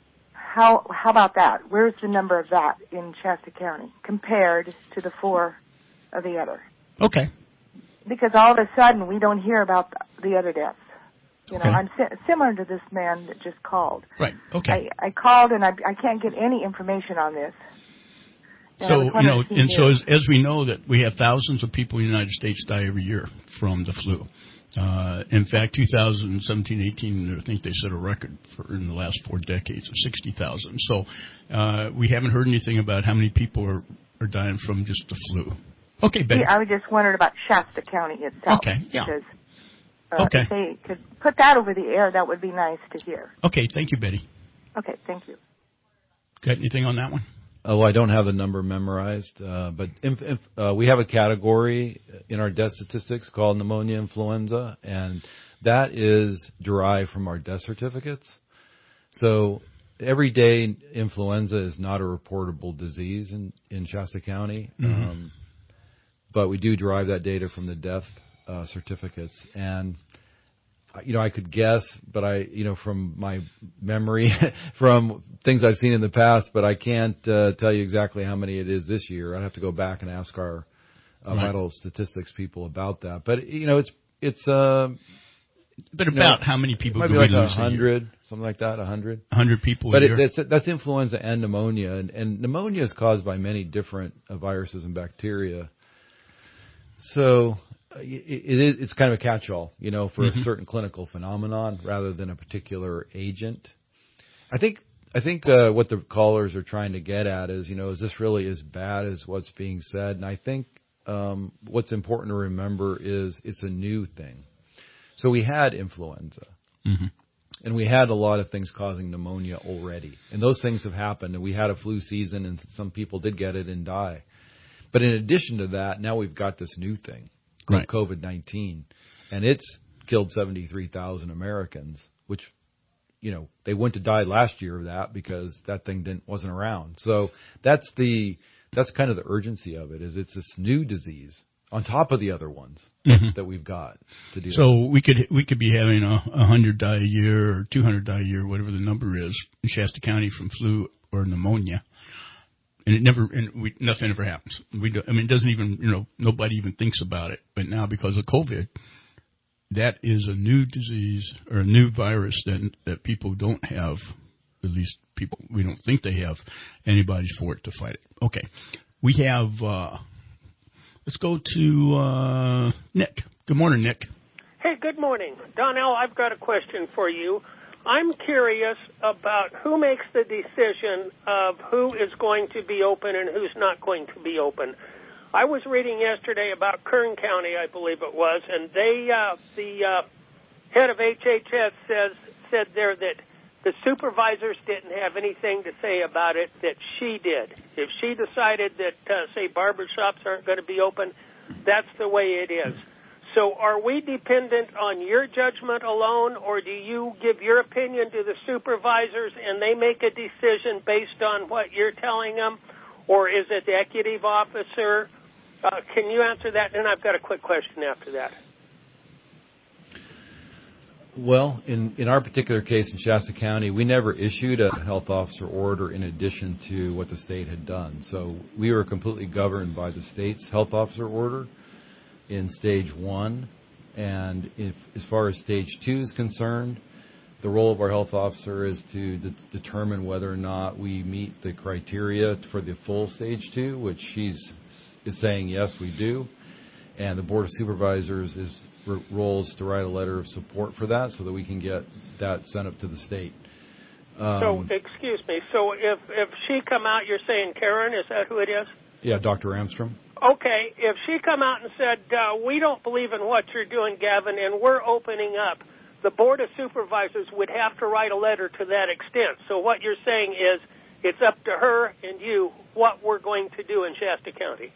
How how about that? Where's the number of that in Shasta County compared to the four of the other? Okay. Because all of a sudden we don't hear about the, the other deaths. You know, Okay. I'm si- similar to this man that just called. Right. Okay. I, I called and I, I can't get any information on this. And I So, was you wondering know, if he and knew. so as, as we know that we have thousands of people in the United States die every year from the flu. Uh, in fact, two thousand seventeen eighteen, I think they set a record for in the last four decades of sixty thousand. So, uh, we haven't heard anything about how many people are, are dying from just the flu. Okay, Betty. Yeah, I was just wondering about Shasta County itself. Okay, yeah. Because, uh, Okay. if they could put that over the air, that would be nice to hear. Okay, thank you, Betty. Okay, thank you. Got anything on that one? Oh, I don't have the number memorized, uh, but inf- inf- uh, we have a category in our death statistics called pneumonia influenza, and that is derived from our death certificates. So everyday influenza is not a reportable disease in, in Shasta County, Mhm. um, but we do derive that data from the death uh, certificates. And you know, I could guess, but I, you know, from my memory, from things I've seen in the past, but I can't uh, tell you exactly how many it is this year. I'd have to go back and ask our uh, Right. vital statistics people about that. But you know, it's it's. Uh, But you about know, how many people Might do be we like a lose a year? hundred, something like that, a hundred. A hundred people a But year. it, that's that's influenza and pneumonia, and, and pneumonia is caused by many different uh, viruses and bacteria. So uh, it, it, it's kind of a catch-all, you know, for Mhm. a certain clinical phenomenon rather than a particular agent. I think I think uh, what the callers are trying to get at is, you know, is this really as bad as what's being said? And I think um, what's important to remember is it's a new thing. So we had influenza. Mm-hmm. And we had a lot of things causing pneumonia already. And those things have happened. And we had a flu season, and some people did get it and die. But in addition to that, now we've got this new thing called Right. COVID nineteen. And it's killed seventy-three thousand Americans, which, you know, they wouldn't have died last year of that because that thing didn't wasn't around. So that's the that's kind of the urgency of it, is it's this new disease on top of the other ones Mhm. that we've got to deal with. So we could we could be having a, a hundred die a year or two hundred die a year, whatever the number is, in Shasta County from flu or pneumonia, and it never and we nothing ever happens. We do, I mean, it doesn't even you know nobody even thinks about it. But now because of COVID, that is a new disease or a new virus that that people don't have. At least people we don't think they have antibodies for it to fight it. Okay, we have. Uh, let's go to uh, Nick. Good morning, Nick. Hey, good morning. Donnell, I've got a question for you. I'm curious about who makes the decision of who is going to be open and who's not going to be open. I was reading yesterday about Kern County, I believe it was, and they, uh, the uh, head of H H S says said there that the supervisors didn't have anything to say about it that she did. If she decided that, uh, say, barbershops aren't going to be open, that's the way it is. So are we dependent on your judgment alone, or do you give your opinion to the supervisors and they make a decision based on what you're telling them, or is it the executive officer? Uh, can you answer that? And I've got a quick question after that. Well, in, in our particular case in Shasta County, we never issued a health officer order in addition to what the state had done. So we were completely governed by the state's health officer order in stage one. And if, as far as stage two is concerned, the role of our health officer is to de- determine whether or not we meet the criteria for the full stage two, which she's is saying yes, we do. And the Board of Supervisors is role is to write a letter of support for that so that we can get that sent up to the state. Um, so, excuse me, so if, if she come out, you're saying Karen, is that who it is? Yeah, Doctor Armstrong. Okay, if she come out and said, uh, we don't believe in what you're doing, Gavin, and we're opening up, the Board of Supervisors would have to write a letter to that extent. So what you're saying is it's up to her and you what we're going to do in Shasta County.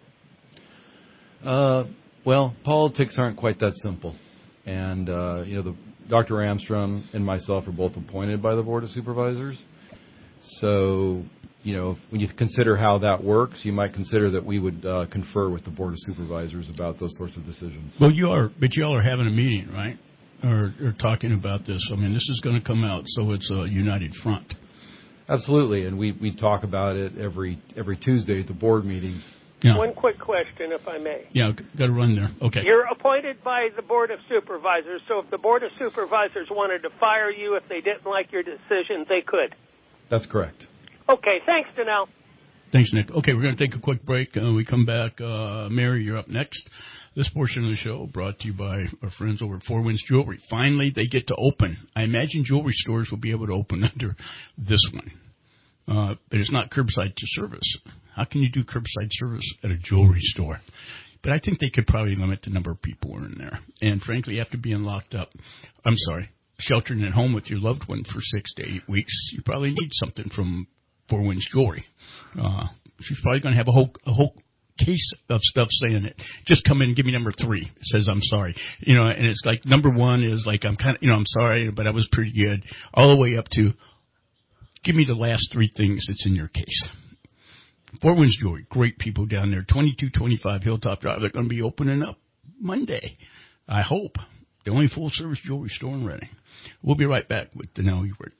Uh, well, politics aren't quite that simple. And, uh, you know, the Doctor Armstrong and myself are both appointed by the Board of Supervisors. So, you know, when you consider how that works, you might consider that we would uh, confer with the Board of Supervisors about those sorts of decisions. Well, you are, but you all are having a meeting, right? Or, or talking about this. I mean, this is going to come out, so it's a united front. Absolutely, and we, we talk about it every every Tuesday at the board meetings. Yeah. One quick question, if I may. Yeah, got to run there. Okay. You're appointed by the Board of Supervisors, so if the Board of Supervisors wanted to fire you if they didn't like your decision, they could. That's correct. Okay, thanks, Danelle. Thanks, Nick. Okay, we're going to take a quick break. Uh, we come back. Uh, Mary, you're up next. This portion of the show brought to you by our friends over at Four Winds Jewelry. Finally, they get to open. I imagine jewelry stores will be able to open under this one. Uh, but it's not curbside to service. How can you do curbside service at a jewelry store? But I think they could probably limit the number of people who are in there. And frankly, after being locked up, I'm sorry, sheltering at home with your loved one for six to eight weeks, you probably need something from Four Winds Jewelry. Uh, she's probably going to have a whole, a whole case of stuff saying it. Just come in and give me number three. It says, I'm sorry. You know, and it's like number one is like, I'm kind of, you know, I'm sorry, but I was pretty good. All the way up to, give me the last three things that's in your case. Four Winds Jewelry, great people down there. twenty-two twenty-five Hilltop Drive. They're going to be opening up Monday, I hope. The only full-service jewelry store in Reading. We'll be right back with Danelle Ewert.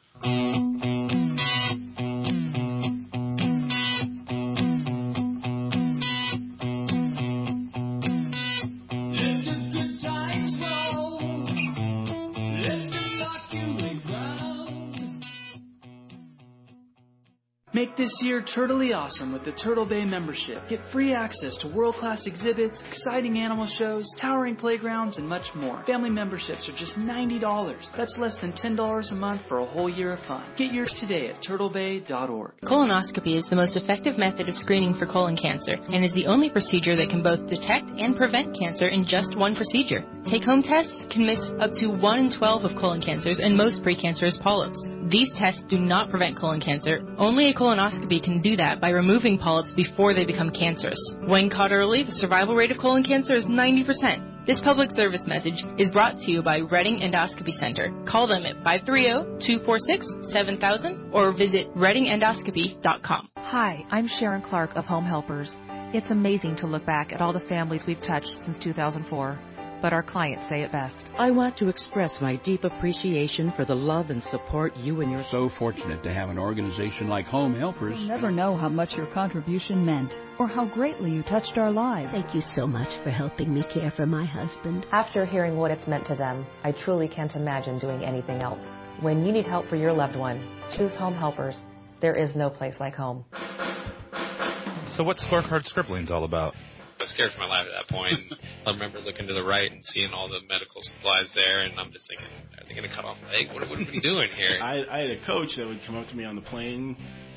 Make this year turtly awesome with the Turtle Bay membership. Get free access to world-class exhibits, exciting animal shows, towering playgrounds, and much more. Family memberships are just ninety dollars. That's less than ten dollars a month for a whole year of fun. Get yours today at turtle bay dot org. Colonoscopy is the most effective method of screening for colon cancer and is the only procedure that can both detect and prevent cancer in just one procedure. Take-home tests can miss up to one in twelve of colon cancers and most precancerous polyps. These tests do not prevent colon cancer. Only a colonoscopy can do that by removing polyps before they become cancerous. When caught early, the survival rate of colon cancer is ninety percent. This public service message is brought to you by Reading Endoscopy Center. Call them at five three zero, two four six, seven thousand or visit reading endoscopy dot com. Hi, I'm Sharon Clark of Home Helpers. It's amazing to look back at all the families we've touched since two thousand four. But our clients say it best. I want to express my deep appreciation for the love and support you and your... So fortunate to have an organization like Home Helpers. You'll never know how much your contribution meant or how greatly you touched our lives. Thank you so much for helping me care for my husband. After hearing what it's meant to them, I truly can't imagine doing anything else. When you need help for your loved one, choose Home Helpers. There is no place like home. So what's Scorecard Scribblings all about? I was scared for my life at that point. I remember looking to the right and seeing all the medical supplies there, and I'm just thinking, are they going to cut off a leg? What, what are we doing here? I, I had a coach that would come up to me on the plane,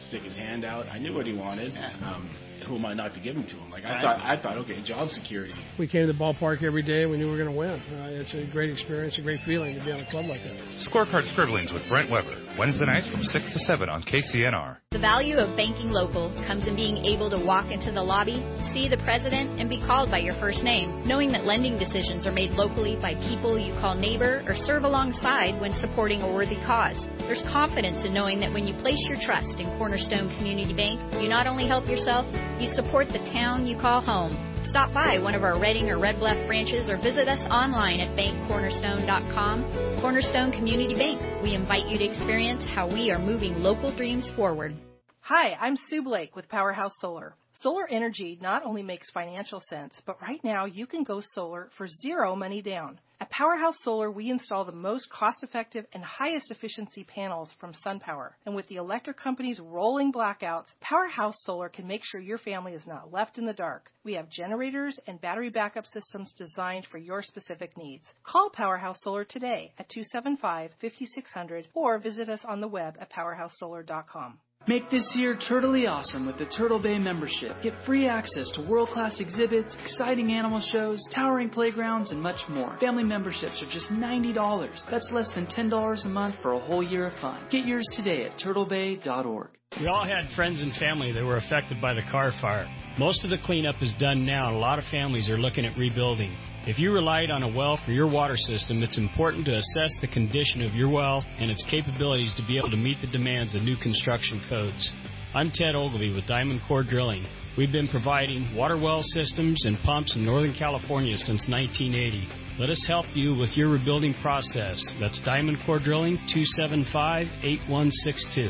stick his hand out. I knew what he wanted. Um, who am I not to give him to him? Like I thought, I thought, okay, job security. We came to the ballpark every day. We knew we were going to win. Uh, it's a great experience, a great feeling to be on a club like that. Scorecard Scribblings with Brent Weber, Wednesday nights from six to seven on K C N R. The value of banking local comes in being able to walk into the lobby, see the president, and be called by your first name, knowing that lending decisions are made locally by people you call neighbor or serve alongside when supporting a worthy cause. There's confidence in knowing that when you place your trust in Cornerstone Community Bank, you not only help yourself, you support the town you call home. Stop by one of our Reading or Red Bluff branches or visit us online at bank cornerstone dot com. Cornerstone Community Bank. We invite you to experience how we are moving local dreams forward. Hi, I'm Sue Blake with Powerhouse Solar. Solar energy not only makes financial sense, but right now you can go solar for zero money down. At Powerhouse Solar, we install the most cost-effective and highest efficiency panels from SunPower. And with the electric company's rolling blackouts, Powerhouse Solar can make sure your family is not left in the dark. We have generators and battery backup systems designed for your specific needs. Call Powerhouse Solar today at two seven five, five six zero zero or visit us on the web at powerhouse solar dot com. Make this year totally awesome with the Turtle Bay membership. Get free access to world-class exhibits, exciting animal shows, towering playgrounds, and much more. Family memberships are just ninety dollars. That's less than ten dollars a month for a whole year of fun. Get yours today at turtle bay dot org. We all had friends and family that were affected by the Carr fire. Most of the cleanup is done now, and a lot of families are looking at rebuilding. If you relied on a well for your water system, it's important to assess the condition of your well and its capabilities to be able to meet the demands of new construction codes. I'm Ted Ogilvie with Diamond Core Drilling. We've been providing water well systems and pumps in Northern California since nineteen eighty. Let us help you with your rebuilding process. That's Diamond Core Drilling, two seven five, eight one six two.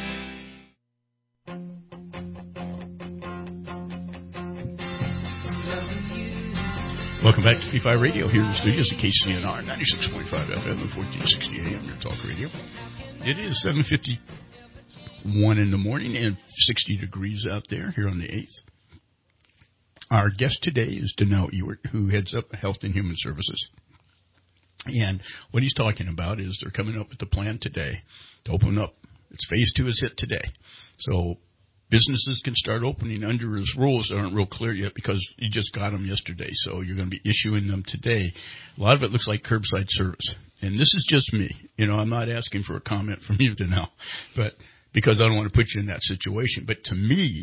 Welcome back to P five Radio here in the studios at K C N R, ninety-six point five F M and fourteen sixty A M, your talk radio. It is seven fifty-one in the morning and sixty degrees out there here on the eighth. Our guest today is Danell Ewert, who heads up Health and Human Services. And what he's talking about is they're coming up with a plan today to open up. It's phase two is hit today. So businesses can start opening under his rules that aren't real clear yet because you just got them yesterday. So you're going to be issuing them today. A lot of it looks like curbside service. And this is just me. You know, I'm not asking for a comment from you, Danell, but because I don't want to put you in that situation. But to me,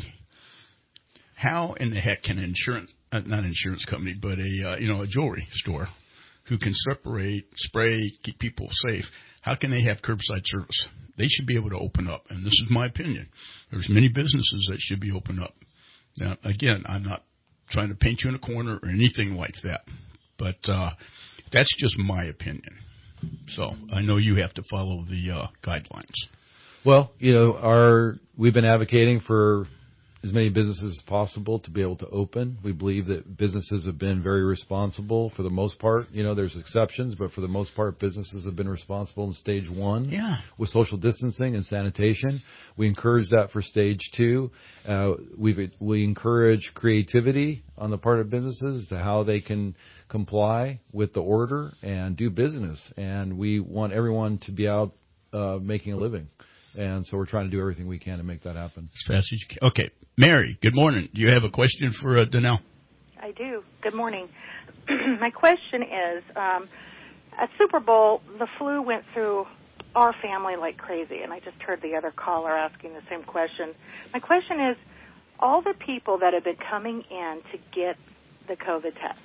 how in the heck can an insurance, uh, not an insurance company, but a, uh, you know, a jewelry store who can separate, spray, keep people safe, how can they have curbside service? They should be able to open up, and this is my opinion. There's many businesses that should be open up. Now, again, I'm not trying to paint you in a corner or anything like that, but uh, that's just my opinion. So I know you have to follow the uh, guidelines. Well, you know, our we've been advocating for as many businesses as possible to be able to open. We believe that businesses have been very responsible for the most part. You know, there's exceptions, but for the most part, businesses have been responsible in stage one yeah. with social distancing and sanitation. We encourage that for stage two. Uh, we've, we encourage creativity on the part of businesses as to how they can comply with the order and do business. And we want everyone to be out uh, making a living. And so we're trying to do everything we can to make that happen. As fast as you can. Okay. Mary, good morning. Do you have a question for uh, Danell? I do. Good morning. My question is, um, at Super Bowl, the flu went through our family like crazy, and I just heard the other caller asking the same question. My question is, all the people that have been coming in to get the COVID test,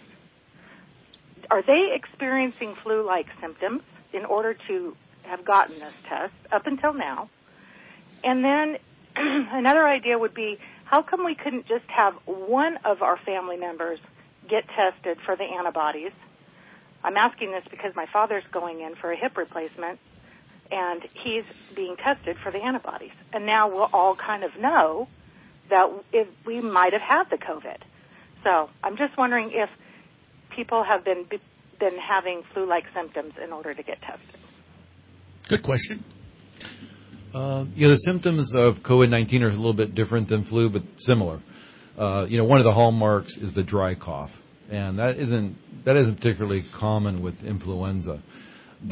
are they experiencing flu-like symptoms in order to have gotten this test up until now? And then another idea would be, how come we couldn't just have one of our family members get tested for the antibodies? I'm asking this because my father's going in for a hip replacement, and he's being tested for the antibodies. And now we'll all kind of know that if we might have had the COVID. So I'm just wondering if people have been been having flu-like symptoms in order to get tested. Good question. Uh, you know, the symptoms of COVID nineteen are a little bit different than flu, but similar. Uh, you know, one of the hallmarks is the dry cough, and that isn't that isn't particularly common with influenza. But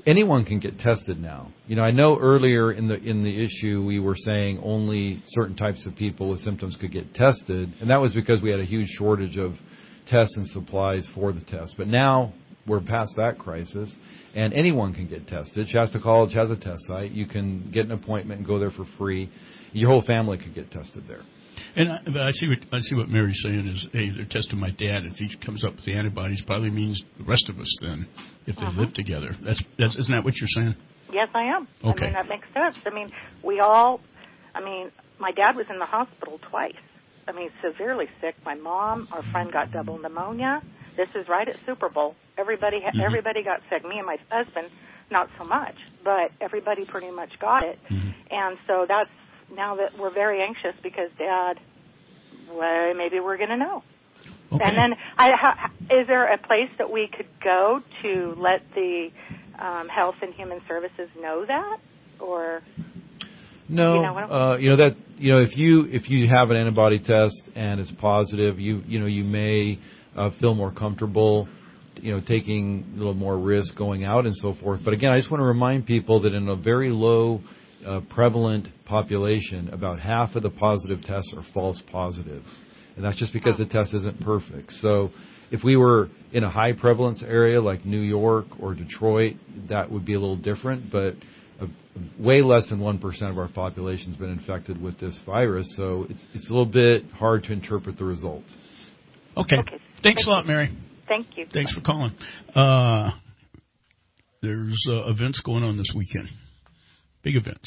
anyone can get tested now. You know, I know earlier in the in the issue we were saying only certain types of people with symptoms could get tested, and that was because we had a huge shortage of tests and supplies for the test. But now we're past that crisis, and anyone can get tested. Shasta College has a test site. You can get an appointment and go there for free. Your whole family could get tested there. And I, but I see what I see what Mary's saying is, hey, they're testing my dad. If he comes up with the antibodies, probably means the rest of us. Then, if they uh-huh. live together, that's, that's isn't that what you're saying? Yes, I am. Okay. I mean, that makes sense. I mean, we all. I mean, my dad was in the hospital twice. I mean, severely sick. My mom, our friend, got double pneumonia. This is right at Super Bowl. Everybody, ha- mm-hmm. everybody got sick. Me and my husband, not so much, but everybody pretty much got it. Mm-hmm. And so that's. Now that we're very anxious because Dad, well, maybe we're going to know. Okay. And then, I, ha, is there a place that we could go to let the um, Health and Human Services know that, or? No, you know, uh, you know that you know if you if you have an antibody test and it's positive, you you know you may uh, feel more comfortable, you know, taking a little more risk going out and so forth. But again, I just want to remind people that in a very low Uh, prevalent population, about half of the positive tests are false positives. And that's just because the test isn't perfect. So if we were in a high prevalence area like New York or Detroit, that would be a little different. But uh, way less than one percent of our population has been infected with this virus. So it's, it's a little bit hard to interpret the results. Okay. okay. Thanks Thank a lot, Mary. Thank you. Thanks for calling. Uh, there's uh, events going on this weekend. Big events.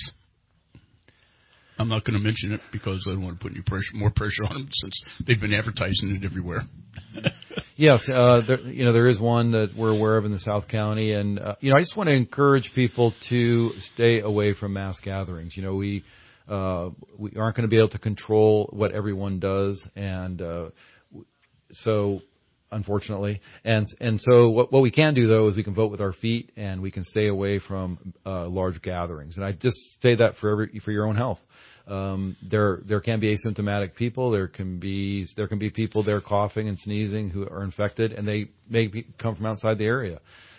I'm not going to mention it because I don't want to put any pressure, more pressure on them since they've been advertising it everywhere. Yes, uh, there, you know there is one that we're aware of in the South County, and uh, you know I just want to encourage people to stay away from mass gatherings. You know we uh, we aren't going to be able to control what everyone does, and uh, so. Unfortunately, and and so what, what we can do though is we can vote with our feet and we can stay away from uh, large gatherings. And I just say that for every for your own health. Um, there there can be asymptomatic people. There can be there can be people there coughing and sneezing who are infected, and they may be, come from outside the area,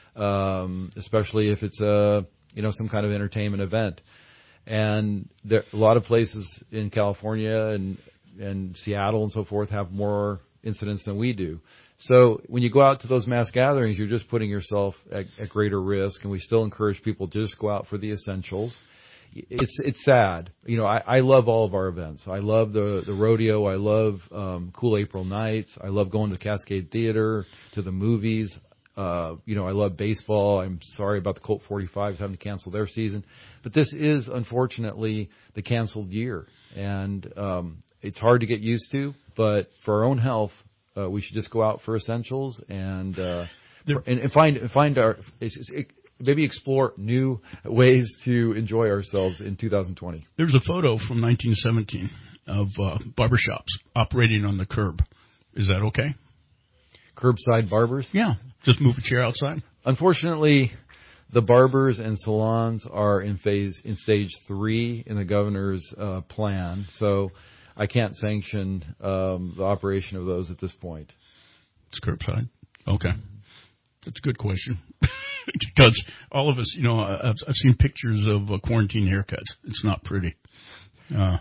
um, especially if it's a you know some kind of entertainment event. And there, a lot of places in California and and Seattle and so forth have more incidents than we do. So when you go out to those mass gatherings, you're just putting yourself at, at greater risk, and we still encourage people to just go out for the essentials. It's it's sad. You know, I, I love all of our events. I love the, the rodeo. I love um, Cool April Nights. I love going to Cascade Theater, to the movies. Uh, you know, I love baseball. I'm sorry about the Colt forty-fives having to cancel their season. But this is, unfortunately, the canceled year. And um, it's hard to get used to, but for our own health, Uh, we should just go out for essentials and uh, and, and find find our maybe explore new ways to enjoy ourselves in two thousand twenty. There's a photo from nineteen seventeen of uh, barbershops operating on the curb. Is that okay? Curbside barbers? Yeah, just move a chair outside. Unfortunately, the barbers and salons are in phase in stage three in the governor's uh, plan. So. I can't sanction um, the operation of those at this point. It's curbside. Okay. That's a good question. Because all of us, you know, I've, I've seen pictures of uh, quarantine haircuts. It's not pretty. Uh,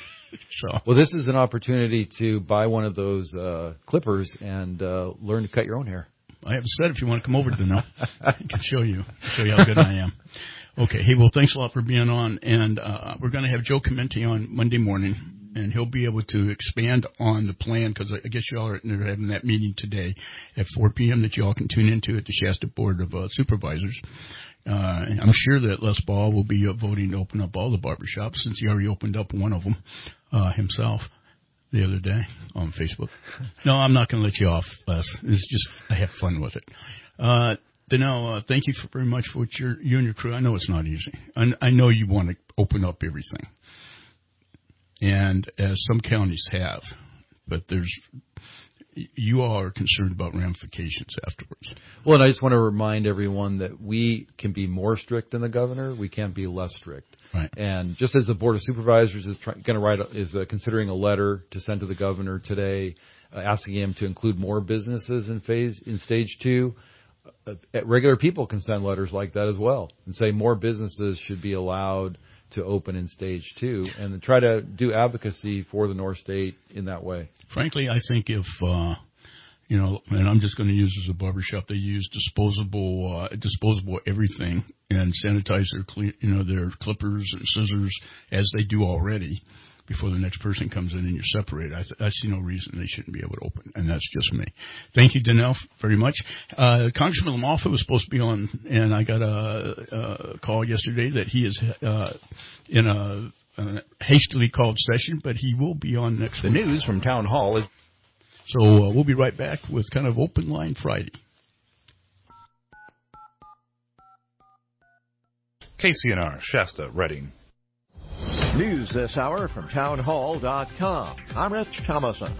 so. Well, this is an opportunity to buy one of those uh, clippers and uh, learn to cut your own hair. I have a set if you want to come over to the no. I can show you, show you how good I am. Okay. Hey, well, thanks a lot for being on. And uh, we're going to have Joe Clemente on Monday morning. And he'll be able to expand on the plan because I guess y'all are having that meeting today at four p.m. that y'all can tune into at the Shasta Board of uh, Supervisors. Uh, I'm sure that Les Ball will be uh, voting to open up all the barbershops since he already opened up one of them uh, himself the other day on Facebook. No, I'm not going to let you off, Les. It's just I have fun with it. Uh, Danelle, uh, thank you for very much for what you're, you and your crew. I know it's not easy. I, I know you want to open up everything. And as some counties have, but there's, you all are concerned about ramifications afterwards. Well, and I just want to remind everyone that we can be more strict than the governor. We can't be less strict. Right. And just as the Board of Supervisors is try, going to write, is uh, considering a letter to send to the governor today, uh, asking him to include more businesses in phase in stage two. uh, regular people can send letters like that as well and say more businesses should be allowed to open in stage two and try to do advocacy for the North State in that way. Frankly, I think if, uh, you know, and I'm just going to use as a barbershop, they use disposable, uh, disposable everything and sanitize their, cle- you know, their clippers and scissors as they do already before the next person comes in and you're separated. I, th- I see no reason they shouldn't be able to open, and that's just me. Thank you, Danelle, very much. Uh, Congressman LaMalfa was supposed to be on, and I got a, a call yesterday that he is uh, in a, a hastily called session, but he will be on next the week. The news from Town Hall is... So uh, we'll be right back with kind of Open Line Friday. K C N R, Shasta, Reading. News this hour from town hall dot com. I'm Rich Thomason.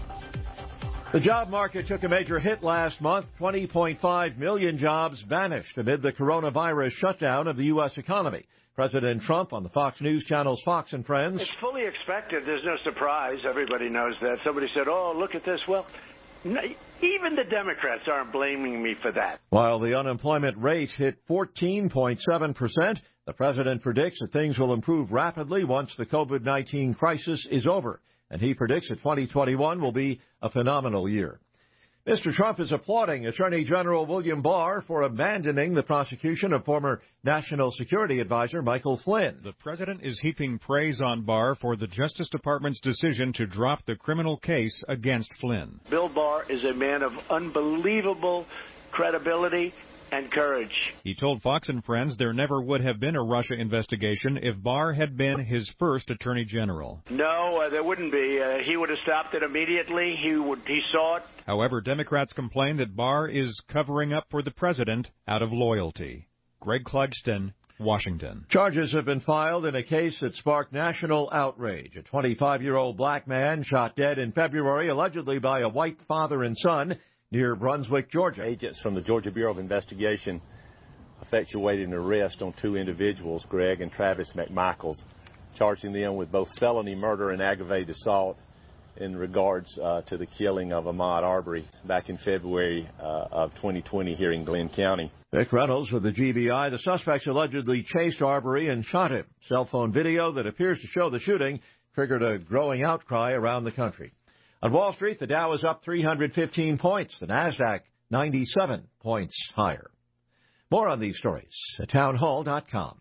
The job market took a major hit last month. twenty point five million jobs vanished amid the coronavirus shutdown of the U S economy. President Trump on the Fox News Channel's Fox and Friends. It's fully expected. There's no surprise. Everybody knows that. Somebody said, oh, look at this. Well, no, even the Democrats aren't blaming me for that. While the unemployment rate hit fourteen point seven percent, the president predicts that things will improve rapidly once the COVID nineteen crisis is over. And he predicts that twenty twenty-one will be a phenomenal year. Mister Trump is applauding Attorney General William Barr for abandoning the prosecution of former National Security Advisor Michael Flynn. The president is heaping praise on Barr for the Justice Department's decision to drop the criminal case against Flynn. Bill Barr is a man of unbelievable credibility and courage. He told Fox and Friends there never would have been a Russia investigation if Barr had been his first attorney general. No, uh, there wouldn't be. Uh, he would have stopped it immediately. He would. He saw it. However, Democrats complain that Barr is covering up for the president out of loyalty. Greg Clugston, Washington. Charges have been filed in a case that sparked national outrage. A twenty-five-year-old black man shot dead in February, allegedly by a white father and son, near Brunswick, Georgia. Agents from the Georgia Bureau of Investigation effectuated an arrest on two individuals, Greg and Travis McMichaels, charging them with both felony murder and aggravated assault in regards uh, to the killing of Ahmaud Arbery back in February uh, of twenty twenty here in Glenn County. Vic Reynolds with the G B I. The suspects allegedly chased Arbery and shot him. Cell phone video that appears to show the shooting triggered a growing outcry around the country. On Wall Street, the Dow is up three hundred fifteen points. The Nasdaq, ninety-seven points higher. More on these stories at town hall dot com.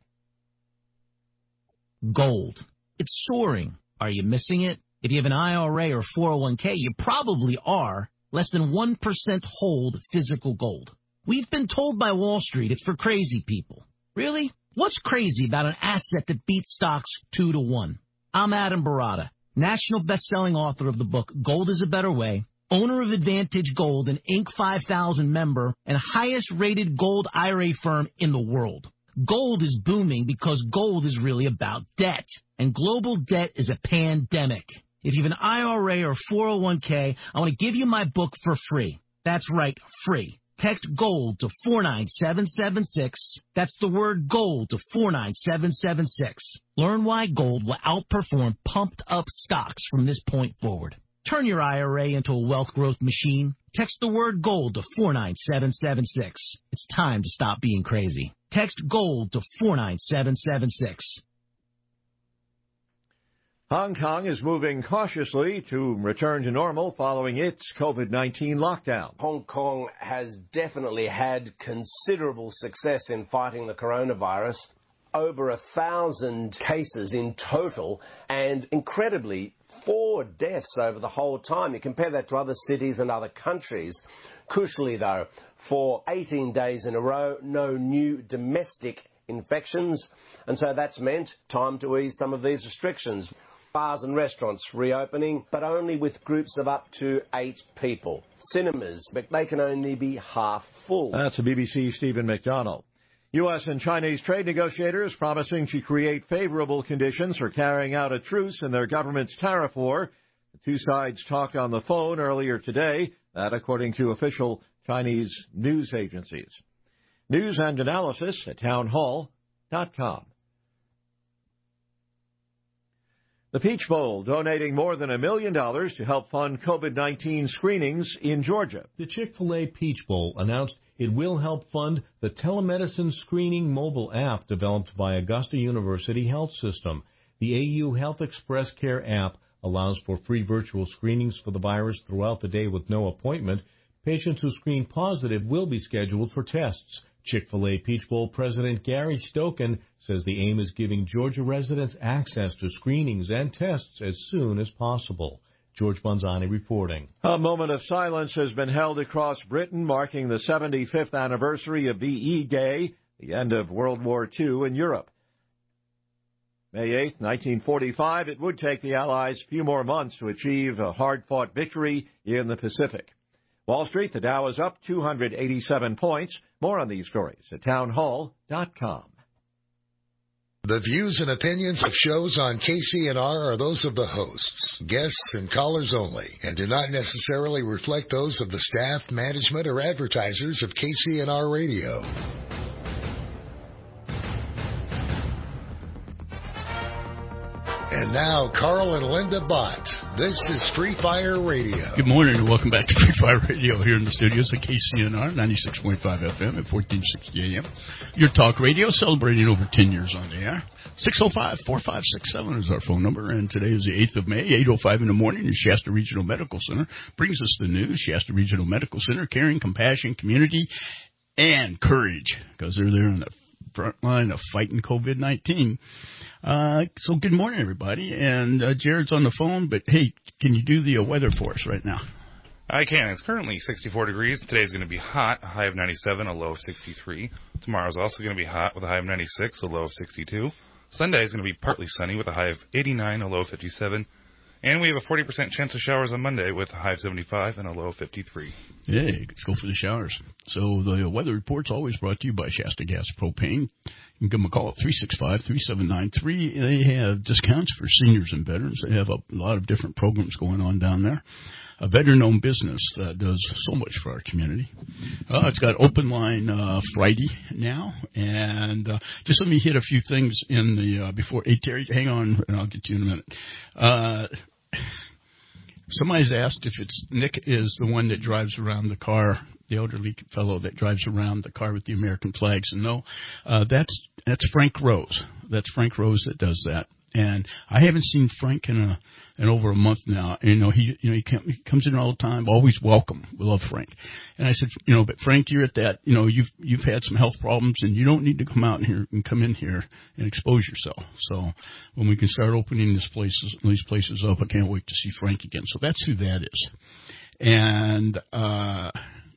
Gold. It's soaring. Are you missing it? If you have an I R A or four oh one k, you probably are. Less than one percent hold physical gold. We've been told by Wall Street it's for crazy people. Really? What's crazy about an asset that beats stocks two to one? I'm Adam Barata, national best-selling author of the book Gold is a Better Way, owner of Advantage Gold, an Inc five thousand member, and highest-rated gold I R A firm in the world. Gold is booming because gold is really about debt, and global debt is a pandemic. If you have an I R A or four oh one k, I want to give you my book for free. That's right, free. Text GOLD to four nine seven seven six. That's the word GOLD to four nine seven seven six. Learn why gold will outperform pumped-up stocks from this point forward. Turn your I R A into a wealth growth machine. Text the word GOLD to four nine seven seven six. It's time to stop being crazy. Text GOLD to four nine seven seven six. Hong Kong is moving cautiously to return to normal following its COVID nineteen lockdown. Hong Kong has definitely had considerable success in fighting the coronavirus. Over a thousand cases in total, and incredibly, four deaths over the whole time. You compare that to other cities and other countries. Crucially, though, for eighteen days in a row, no new domestic infections, and so that's meant time to ease some of these restrictions. Bars and restaurants reopening, but only with groups of up to eight people. Cinemas, but they can only be half full. That's a B B C Stephen McDonald. U S and Chinese trade negotiators promising to create favorable conditions for carrying out a truce in their government's tariff war. The two sides talked on the phone earlier today, that according to official Chinese news agencies. News and analysis at town hall dot com. The Peach Bowl donating more than a million dollars to help fund COVID nineteen screenings in Georgia. The Chick-fil-A Peach Bowl announced it will help fund the telemedicine screening mobile app developed by Augusta University Health System. The A U Health Express Care app allows for free virtual screenings for the virus throughout the day with no appointment. Patients who screen positive will be scheduled for tests. Chick-fil-A Peach Bowl President Gary Stoken says the aim is giving Georgia residents access to screenings and tests as soon as possible. George Bonzani reporting. A moment of silence has been held across Britain, marking the seventy-fifth anniversary of V E Day, the end of World War Two in Europe. May eighth, nineteen forty-five, it would take the Allies a few more months to achieve a hard-fought victory in the Pacific. Wall Street, the Dow is up two hundred eighty-seven points. More on these stories at townhall dot com. The views and opinions of shows on K C N R are those of the hosts, guests, and callers only, and do not necessarily reflect those of the staff, management, or advertisers of K C N R Radio. And now, Carl and Linda Bott. This is Free Fire Radio. Good morning and welcome back to Free Fire Radio here in the studios at K C N R, ninety-six point five F M at fourteen sixty A M. Your talk radio celebrating over ten years on the air. six oh five, four five six seven is our phone number, and today is the eighth of May, eight oh five in the morning in Shasta Regional Medical Center. Brings us the news. Shasta Regional Medical Center, caring, compassion, community, and courage, because they're there in the front line of fighting COVID nineteen. Uh, so good morning, everybody. And uh, Jared's on the phone, but hey, can you do the uh, weather for us right now? I can. It's currently sixty-four degrees. Today's going to be hot, a high of ninety-seven, a low of sixty-three. Tomorrow's also going to be hot with a high of ninety-six, a low of sixty-two. Sunday is going to be partly sunny with a high of eighty-nine, a low of fifty-seven. And we have a forty percent chance of showers on Monday with a high of seventy-five and a low of fifty-three. Hey, let's go for the showers. So the weather report's always brought to you by Shasta Gas Propane. You can give them a call at three six five, three seven nine three. They have discounts for seniors and veterans. They have a lot of different programs going on down there. A veteran-owned business that does so much for our community. Uh, it's got open line uh, Friday now. And uh, just let me hit a few things in the uh, before. Hey, Terry, hang on, and I'll get to you in a minute. Uh, somebody's asked if it's Nick is the one that drives around the car, the elderly fellow that drives around the car with the American flags. And no, uh, that's that's Frank Rose. That's Frank Rose that does that. And I haven't seen Frank in a in over a month now. And, you know, he you know he, come, he comes in all the time, always welcome. We love Frank. And I said, you know, but Frank, you're at that. You know, you've you've had some health problems, and you don't need to come out here and come in here and expose yourself. So when we can start opening these places these places up, I can't wait to see Frank again. So that's who that is. And uh,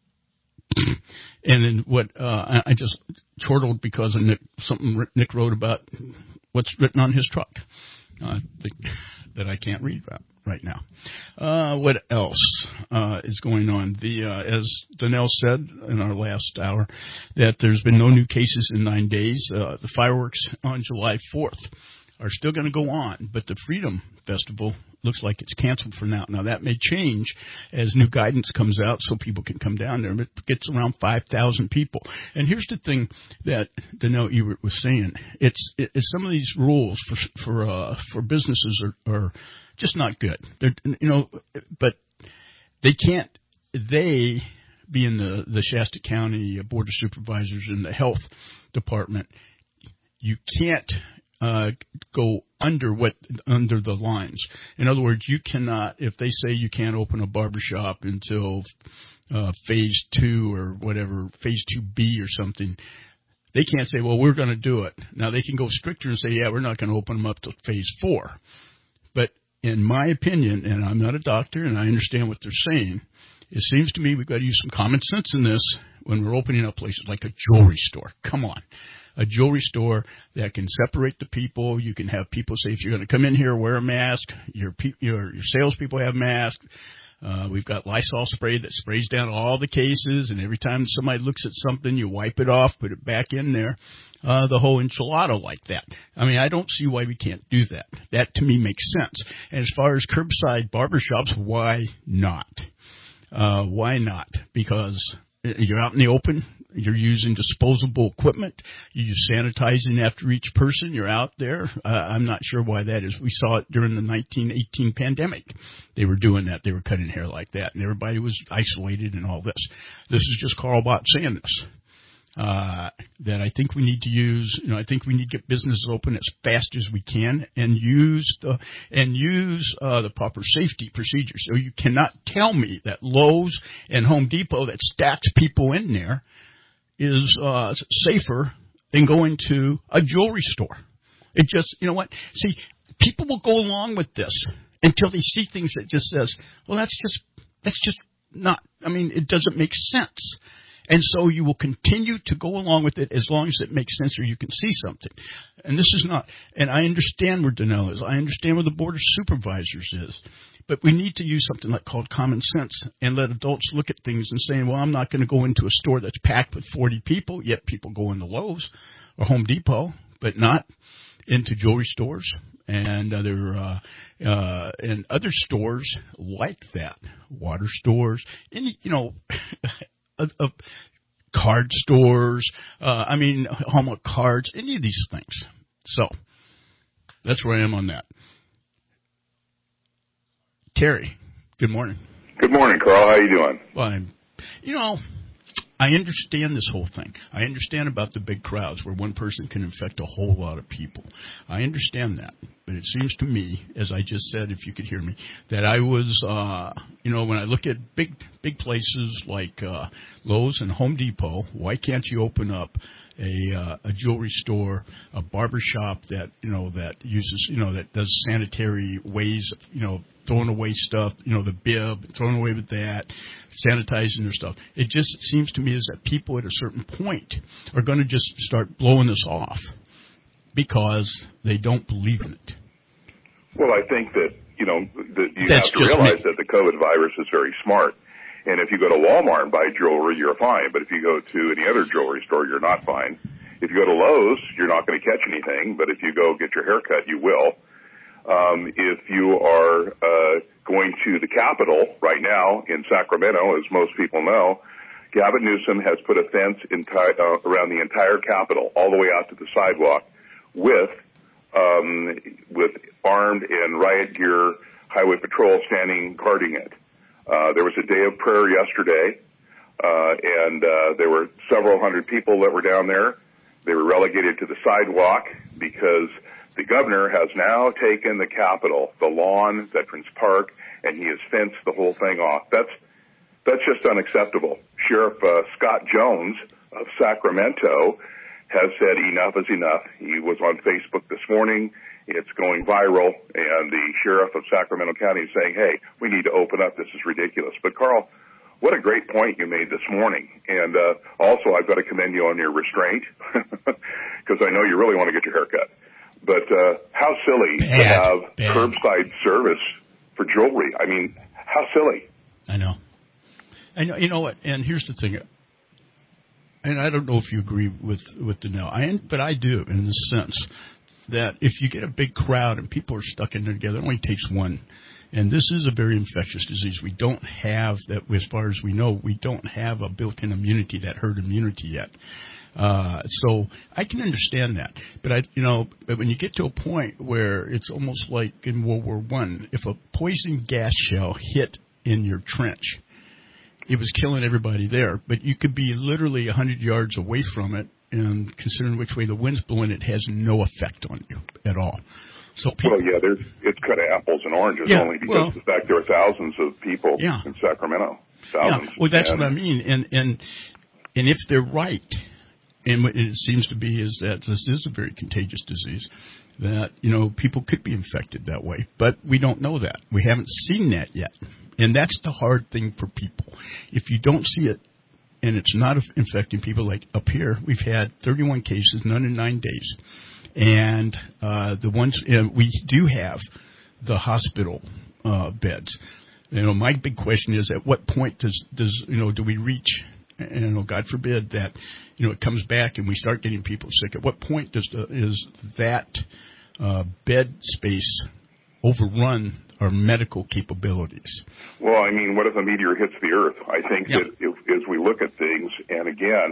and then what uh, I just chortled because of Nick, something Nick wrote about what's written on his truck uh, that I can't read about right now. Uh, what else uh, is going on? The uh, as Donnell said in our last hour, that there's been no new cases in nine days. Uh, the fireworks on July fourth are still going to go on, but the Freedom Festival looks like it's canceled for now. Now, that may change as new guidance comes out so people can come down there. It gets around five thousand people. And here's the thing that Donnell Ewert was saying. It's, it's some of these rules for for uh, for businesses are, are just not good. They're, you know, but they can't, they, being the, the Shasta County Board of Supervisors and the Health Department, you can't Uh, go under what under the lines. In other words, you cannot, if they say you can't open a barbershop until uh, phase two or whatever, phase two B or something, they can't say, well, we're going to do it. Now, they can go stricter and say, yeah, we're not going to open them up till phase four. But in my opinion, and I'm not a doctor and I understand what they're saying, it seems to me we've got to use some common sense in this when we're opening up places like a jewelry store. Come on. A jewelry store that can separate the people. You can have people say, if you're going to come in here, wear a mask. Your pe- your, your salespeople have masks. Uh, we've got Lysol spray that sprays down all the cases, and every time somebody looks at something, you wipe it off, put it back in there. Uh, the whole enchilada like that. I mean, I don't see why we can't do that. That, to me, makes sense. And as far as curbside barbershops, why not? Uh, why not? Because you're out in the open. You're using disposable equipment. You use sanitizing after each person. You're out there. Uh, I'm not sure why that is. We saw it during the nineteen eighteen pandemic. They were doing that. They were cutting hair like that, and everybody was isolated and all this. This is just Carl Bott saying this. Uh, that I think we need to use, you know, I think we need to get businesses open as fast as we can and use the, and use, uh, the proper safety procedures. So you cannot tell me that Lowe's and Home Depot that stacks people in there is, uh, safer than going to a jewelry store. It just, you know what? See, people will go along with this until they see things that just says, well, that's just, that's just not, I mean, it doesn't make sense. And so you will continue to go along with it as long as it makes sense or you can see something. And this is not, and I understand where Donnell is. I understand where the Board of Supervisors is. But we need to use something like called common sense and let adults look at things and say, well, I'm not going to go into a store that's packed with forty people, yet people go into Lowe's or Home Depot, but not into jewelry stores and other uh, uh, and other stores like that, water stores, any, you know, Of, of card stores, uh, I mean, Hallmark cards, any of these things. So that's where I am on that. Terry, good morning. Good morning, Carl. How you doing? Well, I'm, you know, I understand this whole thing. I understand about the big crowds where one person can infect a whole lot of people. I understand that. But it seems to me, as I just said, if you could hear me, that I was, uh, you know, when I look at big, big places like uh, Lowe's and Home Depot, why can't you open up a uh, a jewelry store, a barber shop that, you know, that uses, you know, that does sanitary ways of, you know, throwing away stuff, you know, the bib, throwing away with that, sanitizing their stuff. It just seems to me is that people at a certain point are going to just start blowing this off because they don't believe in it. Well, I think that, you know, that you That's have to realize me. that the COVID virus is very smart. And if you go to Walmart and buy jewelry, you're fine. But if you go to any other jewelry store, you're not fine. If you go to Lowe's, you're not going to catch anything. But if you go get your hair cut, you will. Um, if you are uh, going to the Capitol right now in Sacramento, as most people know, Gavin Newsom has put a fence enti- uh, around the entire Capitol, all the way out to the sidewalk, with um, with armed and riot gear highway patrol standing guarding it. Uh, there was a day of prayer yesterday, uh, and uh, there were several hundred people that were down there. They were relegated to the sidewalk because the governor has now taken the Capitol, the lawn, Veterans Park, and he has fenced the whole thing off. That's that's just unacceptable. Sheriff uh, Scott Jones of Sacramento has said enough is enough. He was on Facebook this morning. It's going viral, and the sheriff of Sacramento County is saying, hey, we need to open up. This is ridiculous. But, Carl, what a great point you made this morning. And uh, also, I've got to commend you on your restraint, because I know you really want to get your hair cut. But uh, how silly bad, to have bad. curbside service for jewelry. I mean, how silly. I know. I know. You know what? And here's the thing. And I don't know if you agree with with Donnell, I but I do in the sense that if you get a big crowd and people are stuck in there together, it only takes one. And this is a very infectious disease. We don't have that, as far as we know, we don't have a built-in immunity, that herd immunity yet. Uh, so I can understand that, but I, you know, but when you get to a point where it's almost like in World War One, if a poison gas shell hit in your trench, it was killing everybody there. But you could be literally a hundred yards away from it, and considering which way the wind's blowing, it has no effect on you at all. So people, well, yeah, there's, it's kind of apples and oranges, yeah, only because well, of the fact there are thousands of people yeah. in Sacramento. Thousands. Yeah, well, that's and, what I mean. And, and, and if they're right, and what it seems to be is that this is a very contagious disease, that, you know, people could be infected that way. But we don't know that. We haven't seen that yet. And that's the hard thing for people. If you don't see it, and it's not infecting people, like up here, we've had thirty-one cases, none in nine days. And uh, the ones uh, we do have the hospital uh, beds. You know, my big question is, at what point does does you know do we reach? And, you know, God forbid that you know it comes back and we start getting people sick. At what point does the, is that uh, bed space overrun our medical capabilities? Well, I mean, what if a meteor hits the Earth? I think yeah. that if, as we look at things, and again,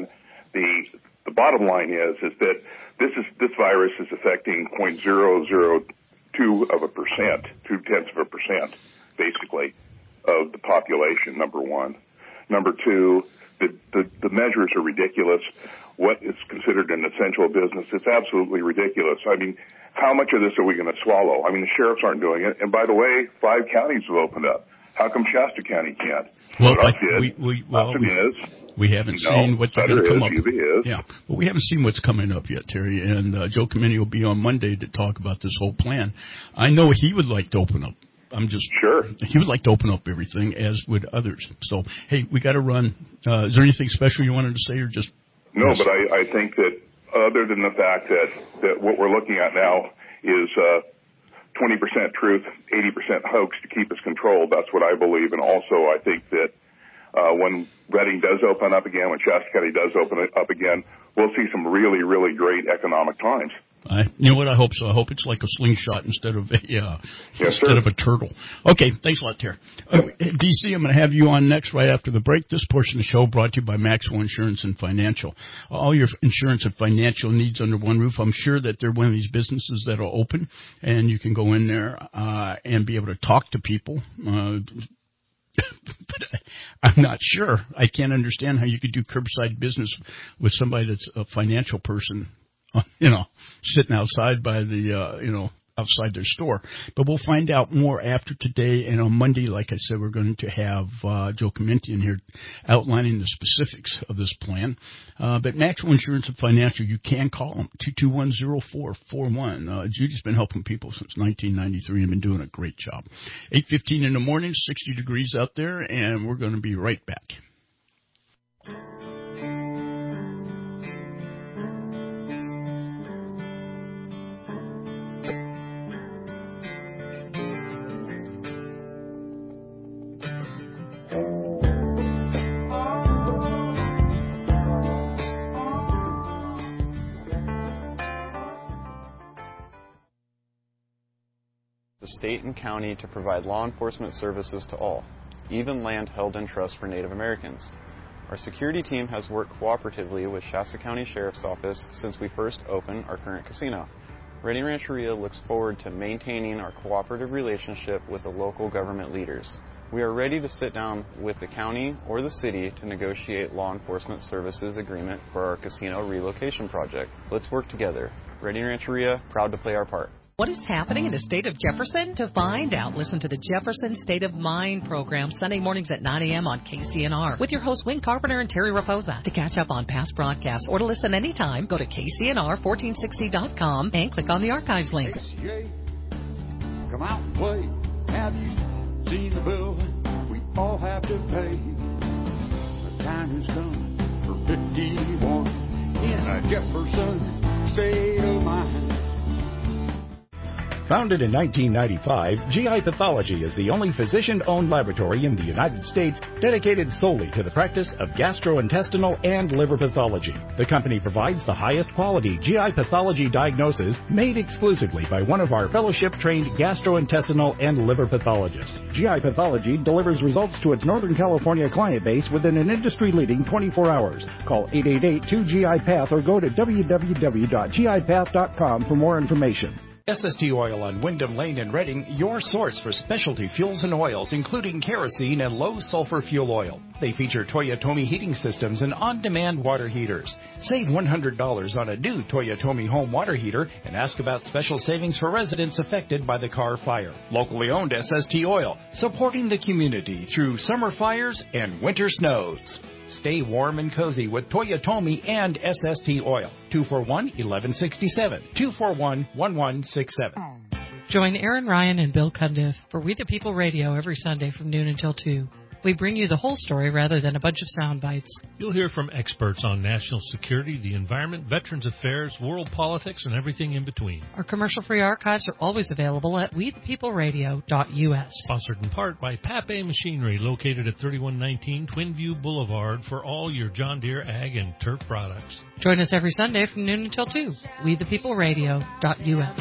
the the bottom line is is that this is this virus is affecting zero point zero zero two of a percent, two tenths of a percent, basically, of the population. Number one. Number two, the, the the measures are ridiculous. What is considered an essential business? It's absolutely ridiculous. I mean, how much of this are we going to swallow? I mean, the sheriffs aren't doing it. And by the way, five counties have opened up. How come Shasta County can't? Well, what I, we, we, well, we, is, we haven't you seen know, what's going to come up. U V is. Yeah, but we haven't seen what's coming up yet, Terry. And uh, Joe Comini will be on Monday to talk about this whole plan. I know he would like to open up. I'm just sure he would like to open up everything, as would others. So, hey, we got to run. Uh, is there anything special you wanted to say, or just? No, but I, I think that other than the fact that, that what we're looking at now is uh, twenty percent truth, eighty percent hoax to keep us controlled. That's what I believe. And also I think that uh, when Redding does open up again, when Shasta County does open it up again, we'll see some really, really great economic times. I, you know what? I hope so. I hope it's like a slingshot instead of a uh, yes, instead sir. of a turtle. Okay, thanks a lot, Terry. Uh, D C, I'm going to have you on next right after the break. This portion of the show brought to you by Maxwell Insurance and Financial. All your insurance and financial needs under one roof. I'm sure that they're one of these businesses that are open, and you can go in there uh, and be able to talk to people. Uh, but I'm not sure. I can't understand how you could do curbside business with somebody that's a financial person. You know, sitting outside by the, uh, you know, outside their store. But we'll find out more after today. And on Monday, like I said, we're going to have uh, Joe Comenti in here outlining the specifics of this plan. Uh, but Maxwell Insurance and Financial, you can call them, two two one, zero four four one. Uh, Judy's been helping people since nineteen ninety-three and been doing a great job. eight fifteen in the morning, sixty degrees out there, and we're going to be right back. State and county to provide law enforcement services to all, even land held in trust for Native Americans. Our security team has worked cooperatively with Shasta County Sheriff's Office since we first opened our current casino. Redding Rancheria looks forward to maintaining our cooperative relationship with the local government leaders. We are ready to sit down with the county or the city to negotiate law enforcement services agreement for our casino relocation project. Let's work together. Redding Rancheria, proud to play our part. What is happening in the state of Jefferson? To find out, listen to the Jefferson State of Mind program Sunday mornings at nine a.m. on K C N R with your hosts Wayne Carpenter and Terry Raposa. To catch up on past broadcasts or to listen anytime, go to K C N R fourteen sixty dot com and click on the archives link. Come out and play. Have you seen the bill we all have to pay? The time has come for fifty-one in a Jefferson State of Mind. Founded in nineteen ninety-five, G I Pathology is the only physician-owned laboratory in the United States dedicated solely to the practice of gastrointestinal and liver pathology. The company provides the highest quality G I pathology diagnosis made exclusively by one of our fellowship-trained gastrointestinal and liver pathologists. G I Pathology delivers results to its Northern California client base within an industry-leading twenty-four hours. Call eight eight eight, two G I Path or go to w w w dot g i path dot com for more information. S S T Oil on Wyndham Lane in Redding, your source for specialty fuels and oils, including kerosene and low-sulfur fuel oil. They feature Toyotomi heating systems and on-demand water heaters. Save one hundred dollars on a new Toyotomi home water heater and ask about special savings for residents affected by the Carr fire. Locally owned S S T Oil, supporting the community through summer fires and winter snows. Stay warm and cozy with Toyotomi and S S T Oil. two four one, one one six seven. two four one, one one six seven. Join Aaron Ryan and Bill Cundiff for We the People Radio every Sunday from noon until two. We bring you the whole story rather than a bunch of sound bites. You'll hear from experts on national security, the environment, veterans affairs, world politics, and everything in between. Our commercial-free archives are always available at we the people radio dot u s. Sponsored in part by Pape Machinery, located at thirty-one nineteen Twin View Boulevard for all your John Deere ag and turf products. Join us every Sunday from noon until two. we the people radio dot u s.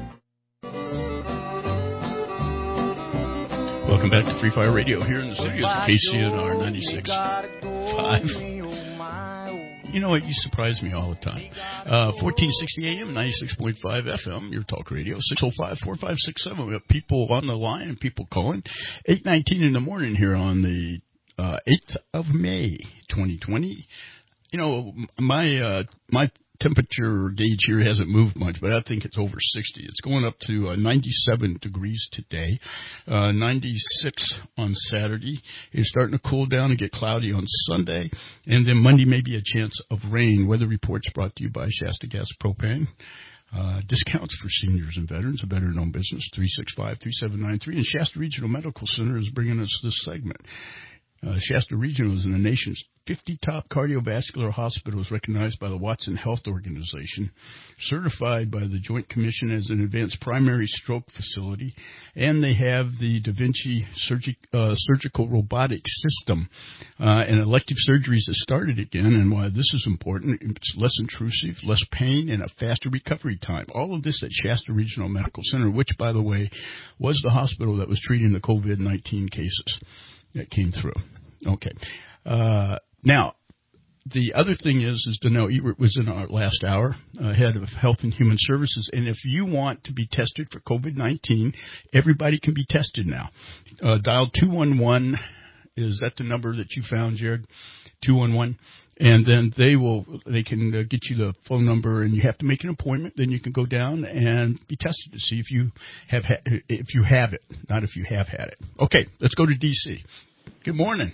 Welcome back to Free Fire Radio here in the studios at K C N R ninety-six point five. You know what? You surprise me all the time. Uh, fourteen sixty A M, ninety-six point five F M, your talk radio, six oh five, four five six seven. We have people on the line and people calling. eight nineteen in the morning here on the uh, eighth of May, twenty twenty. You know, my uh, my temperature gauge here hasn't moved much, but I think it's over sixty. It's going up to uh, ninety-seven degrees today, uh, ninety-six on Saturday. It's starting to cool down and get cloudy on Sunday, and then Monday may be a chance of rain. Weather reports brought to you by Shasta Gas Propane. Uh, discounts for seniors and veterans, a veteran-owned business, three six five, three seven nine three. And Shasta Regional Medical Center is bringing us this segment. Uh, Shasta Regional is in the nation's fifty top cardiovascular hospitals recognized by the Watson Health Organization, certified by the Joint Commission as an advanced primary stroke facility, and they have the Da Vinci surgi- uh, surgical robotic system. Uh, and elective surgeries have started again, and why this is important, it's less intrusive, less pain, and a faster recovery time. All of this at Shasta Regional Medical Center, which, by the way, was the hospital that was treating the COVID nineteen cases that came through. Okay. Uh, now, the other thing is, is Donnell Ebert was in our last hour, uh, head of Health and Human Services, and if you want to be tested for COVID nineteen, everybody can be tested now. Uh, dial two one one. Is that the number that you found, Jared? two one one. And then they will, they can uh, get you the phone number, and you have to make an appointment. Then you can go down and be tested to see if you have ha- if you have it, not if you have had it. Okay, let's go to D C. Good morning.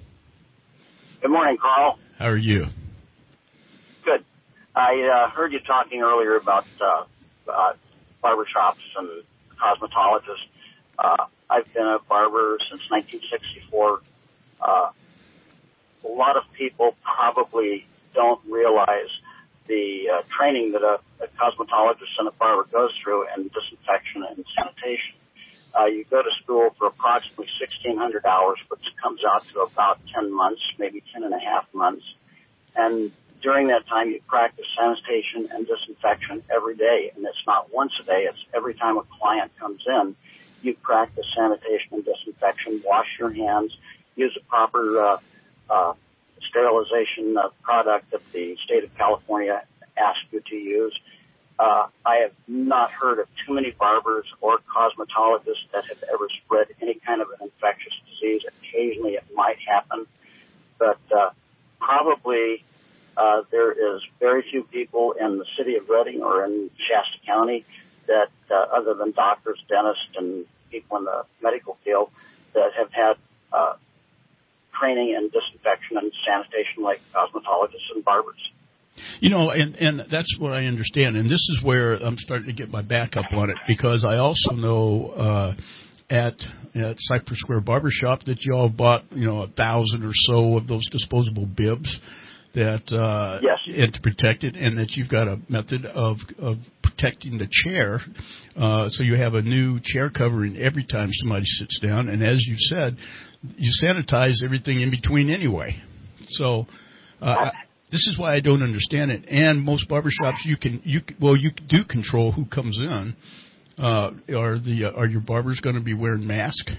Good morning, Carl. How are you? Good. I uh, heard you talking earlier about uh, uh, barbershops and cosmetologists. Uh, I've been a barber since nineteen sixty-four. Uh, a lot of people probably don't realize the uh, training that a, a cosmetologist and a barber goes through in disinfection and sanitation. Uh, you go to school for approximately sixteen hundred hours, which comes out to about ten months, maybe ten and a half months. And during that time, you practice sanitation and disinfection every day. And it's not once a day. It's every time a client comes in, you practice sanitation and disinfection, wash your hands, use a proper uh, uh, sterilization uh, product that the state of California asks you to use. Uh, I have not heard of too many barbers or cosmetologists that have ever spread any kind of an infectious disease. Occasionally it might happen, but uh, probably uh, there is very few people in the city of Redding or in Shasta County that, uh, other than doctors, dentists, and people in the medical field, that have had uh, training in disinfection and sanitation like cosmetologists and barbers. You know, and, and that's what I understand. And this is where I'm starting to get my back up on it, because I also know uh, at at Cypress Square Barbershop that you all bought, you know, a thousand or so of those disposable bibs that uh, yes. and to protect it, and that you've got a method of of protecting the chair. Uh, so you have a new chair covering every time somebody sits down, and as you said, you sanitize everything in between anyway. So. Uh, This is why I don't understand it. And most barbershops, you can, you well, you do control who comes in. Uh, are the uh, are your barbers going to be wearing masks?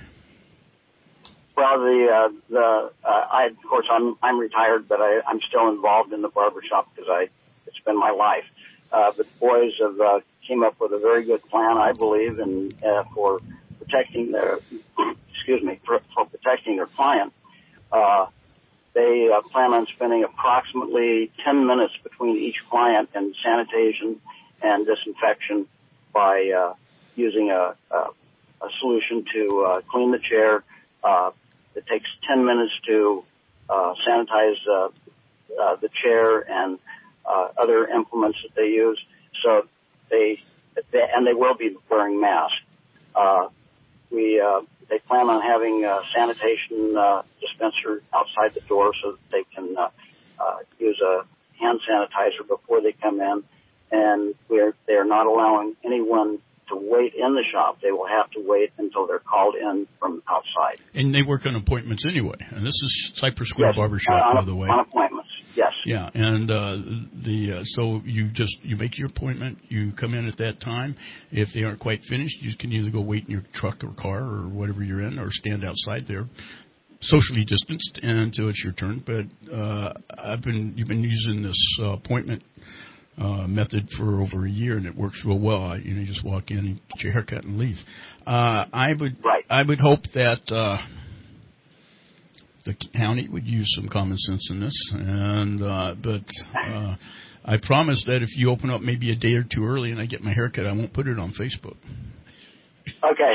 Well, the uh, the uh, I of course I'm I'm retired, but I, I'm still involved in the barbershop because I it's been my life. Uh, but the boys have uh, came up with a very good plan, I believe, and uh, for protecting their excuse me for, for protecting their client. Uh, They uh, plan on spending approximately ten minutes between each client in sanitation and disinfection by uh, using a, a, a solution to uh, clean the chair. Uh, it takes ten minutes to uh, sanitize uh, uh, the chair and uh, other implements that they use. So they, they and they will be wearing masks. Uh, we uh, They plan on having a sanitation uh, dispenser outside the door so that they can uh, uh, use a hand sanitizer before they come in. And we're, they're not allowing anyone to wait in the shop. They will have to wait until they're called in from outside. And they work on appointments anyway. And this is Cypress Square yes, Barbershop, on, by the way. On appointments, yes. Yeah, and uh, the uh, so you just you make your appointment. You come in at that time. If they aren't quite finished, you can either go wait in your truck or car or whatever you're in, or stand outside there. socially distanced until it's your turn. But uh, I've been you've been using this uh, appointment uh, method for over a year, and it works real well. I, you know, you just walk in and get your haircut and leave. Uh, I would right. I would hope that uh, the county would use some common sense in this, and uh, but. Uh, I promise that if you open up maybe a day or two early and I get my haircut, I won't put it on Facebook. Okay.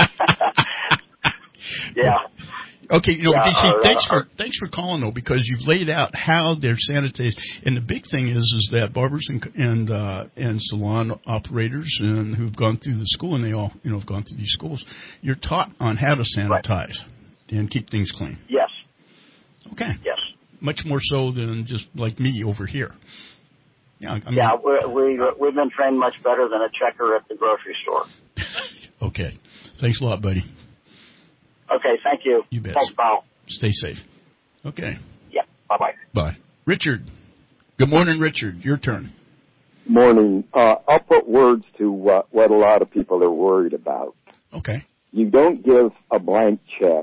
yeah. Okay, you know, yeah, D C, uh, thanks uh, for thanks for calling though, because you've laid out how they're sanitized, and the big thing is is that barbers and and uh, and salon operators and who've gone through the school, and they all you know have gone through these schools, you're taught on how to sanitize right. and keep things clean. Yes. Okay. Yes. Much more so than just like me over here. Yeah, I mean, yeah, we, we, we've been trained much better than a checker at the grocery store. Okay. Thanks a lot, buddy. Okay, thank you. You bet. Thanks, Paul. Stay safe. Okay. Yeah, bye-bye. Bye. Richard. Good morning, Richard. Your turn. Morning. Uh, I'll put words to uh, what a lot of people are worried about. Okay. You don't give a blank check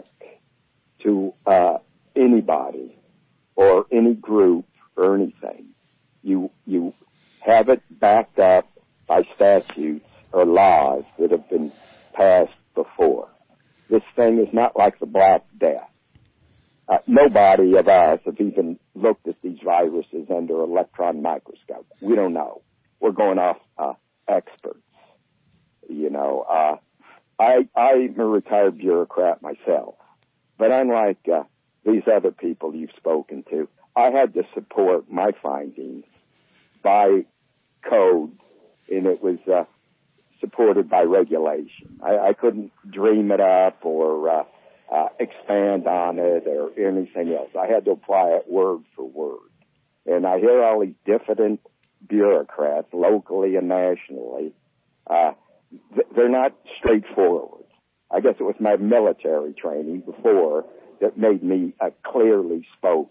to uh, anybody or any group or anything. You you have it backed up by statutes or laws that have been passed before. This thing is not like the Black Death. Uh, nobody of us have even looked at these viruses under an electron microscope. We don't know. We're going off uh, experts. You know, uh, I I'm a retired bureaucrat myself, but unlike uh, these other people you've spoken to, I had to support my findings by code, and it was uh, supported by regulation. I, I couldn't dream it up or uh, uh, expand on it or anything else. I had to apply it word for word. And I hear all these diffident bureaucrats, locally and nationally, uh, th- they're not straightforward. I guess it was my military training before that made me uh, clearly spoken.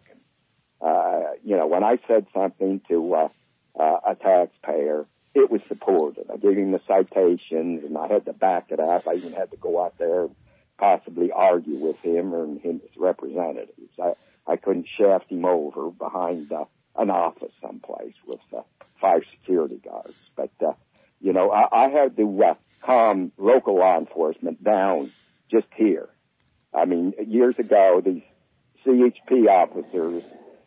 Uh, you know, when I said something to uh, uh, a taxpayer, it was supported. I gave him the citations, and I had to back it up. I even had to go out there and possibly argue with him or him as representatives. I, I couldn't shaft him over behind uh, an office someplace with uh, five security guards. But, uh, you know, I, I had to uh, calm local law enforcement down just here. I mean, years ago, these C H P officers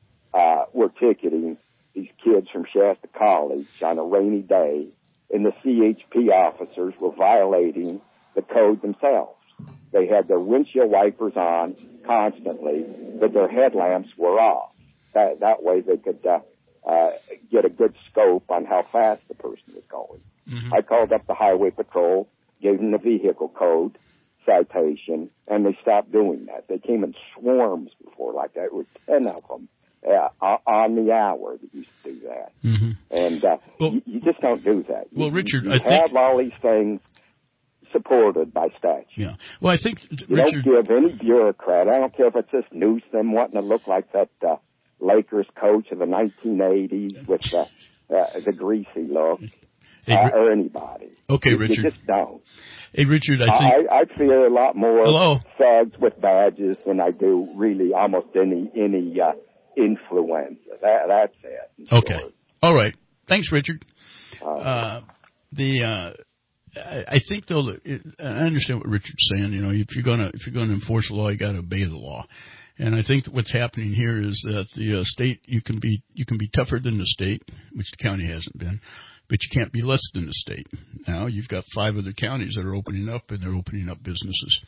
uh, were ticketing these kids from Shasta College on a rainy day, and the C H P officers were violating the code themselves. They had their windshield wipers on constantly, but their headlamps were off. That, that way they could uh, uh, get a good scope on how fast the person was going. Mm-hmm. I called up the highway patrol, gave them the vehicle code citation, and they stopped doing that. They came in swarms before like that. It was ten of them. Uh, on the hour that used to do that. Mm-hmm. And uh, well, you, you just don't do that. You, well, Richard, you I have think... all these things supported by statute. Yeah. Well, I think, you Richard... don't give any bureaucrat, I don't care if it's this Newsom wanting to look like that uh, Lakers coach of the nineteen eighties with the, uh, the greasy look, hey, uh, or anybody. Okay, you, Richard. You just don't. Hey, Richard, I think... I, I fear a lot more Hello? thugs with badges than I do really almost any, any, uh, influenza. That, that's it. Okay. Short. All right. Thanks, Richard. Uh, the uh, I, I think though, it, I understand what Richard's saying. You know, if you're gonna if you're gonna enforce the law, you got to obey the law. And I think that what's happening here is that the uh, state you can be you can be tougher than the state, which the county hasn't been, but you can't be less than the state. Now you've got five other counties that are opening up, and they're opening up businesses.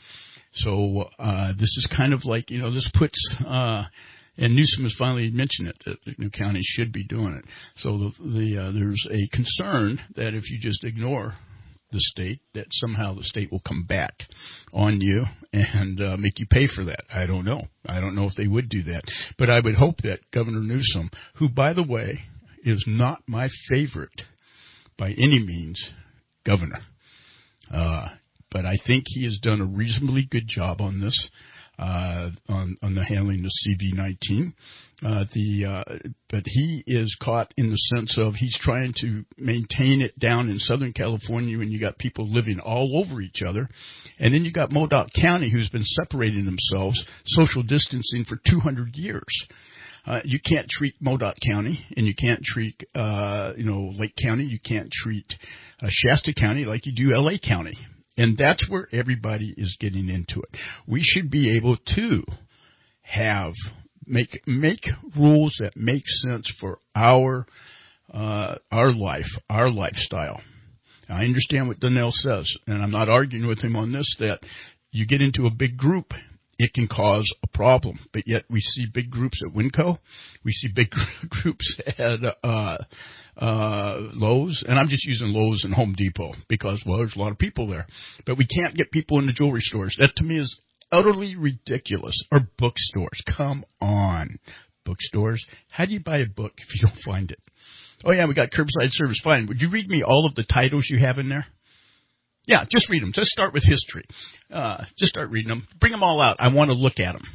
So uh, this is kind of like, you know, this puts. Uh, And Newsom has finally mentioned it, that the new counties should be doing it. So the, the uh, there's a concern that if you just ignore the state, that somehow the state will come back on you and uh, make you pay for that. I don't know. I don't know if they would do that. But I would hope that Governor Newsom, who, by the way, is not my favorite by any means governor, uh, but I think he has done a reasonably good job on this. uh, on, on the handling of C V nineteen. Uh, the, uh, but he is caught in the sense of he's trying to maintain it down in Southern California when you got people living all over each other. And then you got Modoc County, who's been separating themselves, social distancing for two hundred years. Uh, you can't treat Modoc County, and you can't treat, uh, you know, Lake County. You can't treat uh, Shasta County like you do L A County. And that's where everybody is getting into it. We should be able to have Make make rules that make sense for our uh, our life, our lifestyle. I understand what Donnell says, and I'm not arguing with him on this, that you get into a big group, it can cause a problem. But yet we see big groups at Winco. We see big groups at uh, uh, Lowe's. And I'm just using Lowe's and Home Depot because, well, there's a lot of people there. But we can't get people in the jewelry stores. That, to me, is utterly ridiculous. Or bookstores. Come on. Bookstores. How do you buy a book if you don't find it? Oh, yeah, we got curbside service. Fine. Would you read me all of the titles you have in there? Yeah, just read them. Just start with history. Uh, just start reading them. Bring them all out. I want to look at them.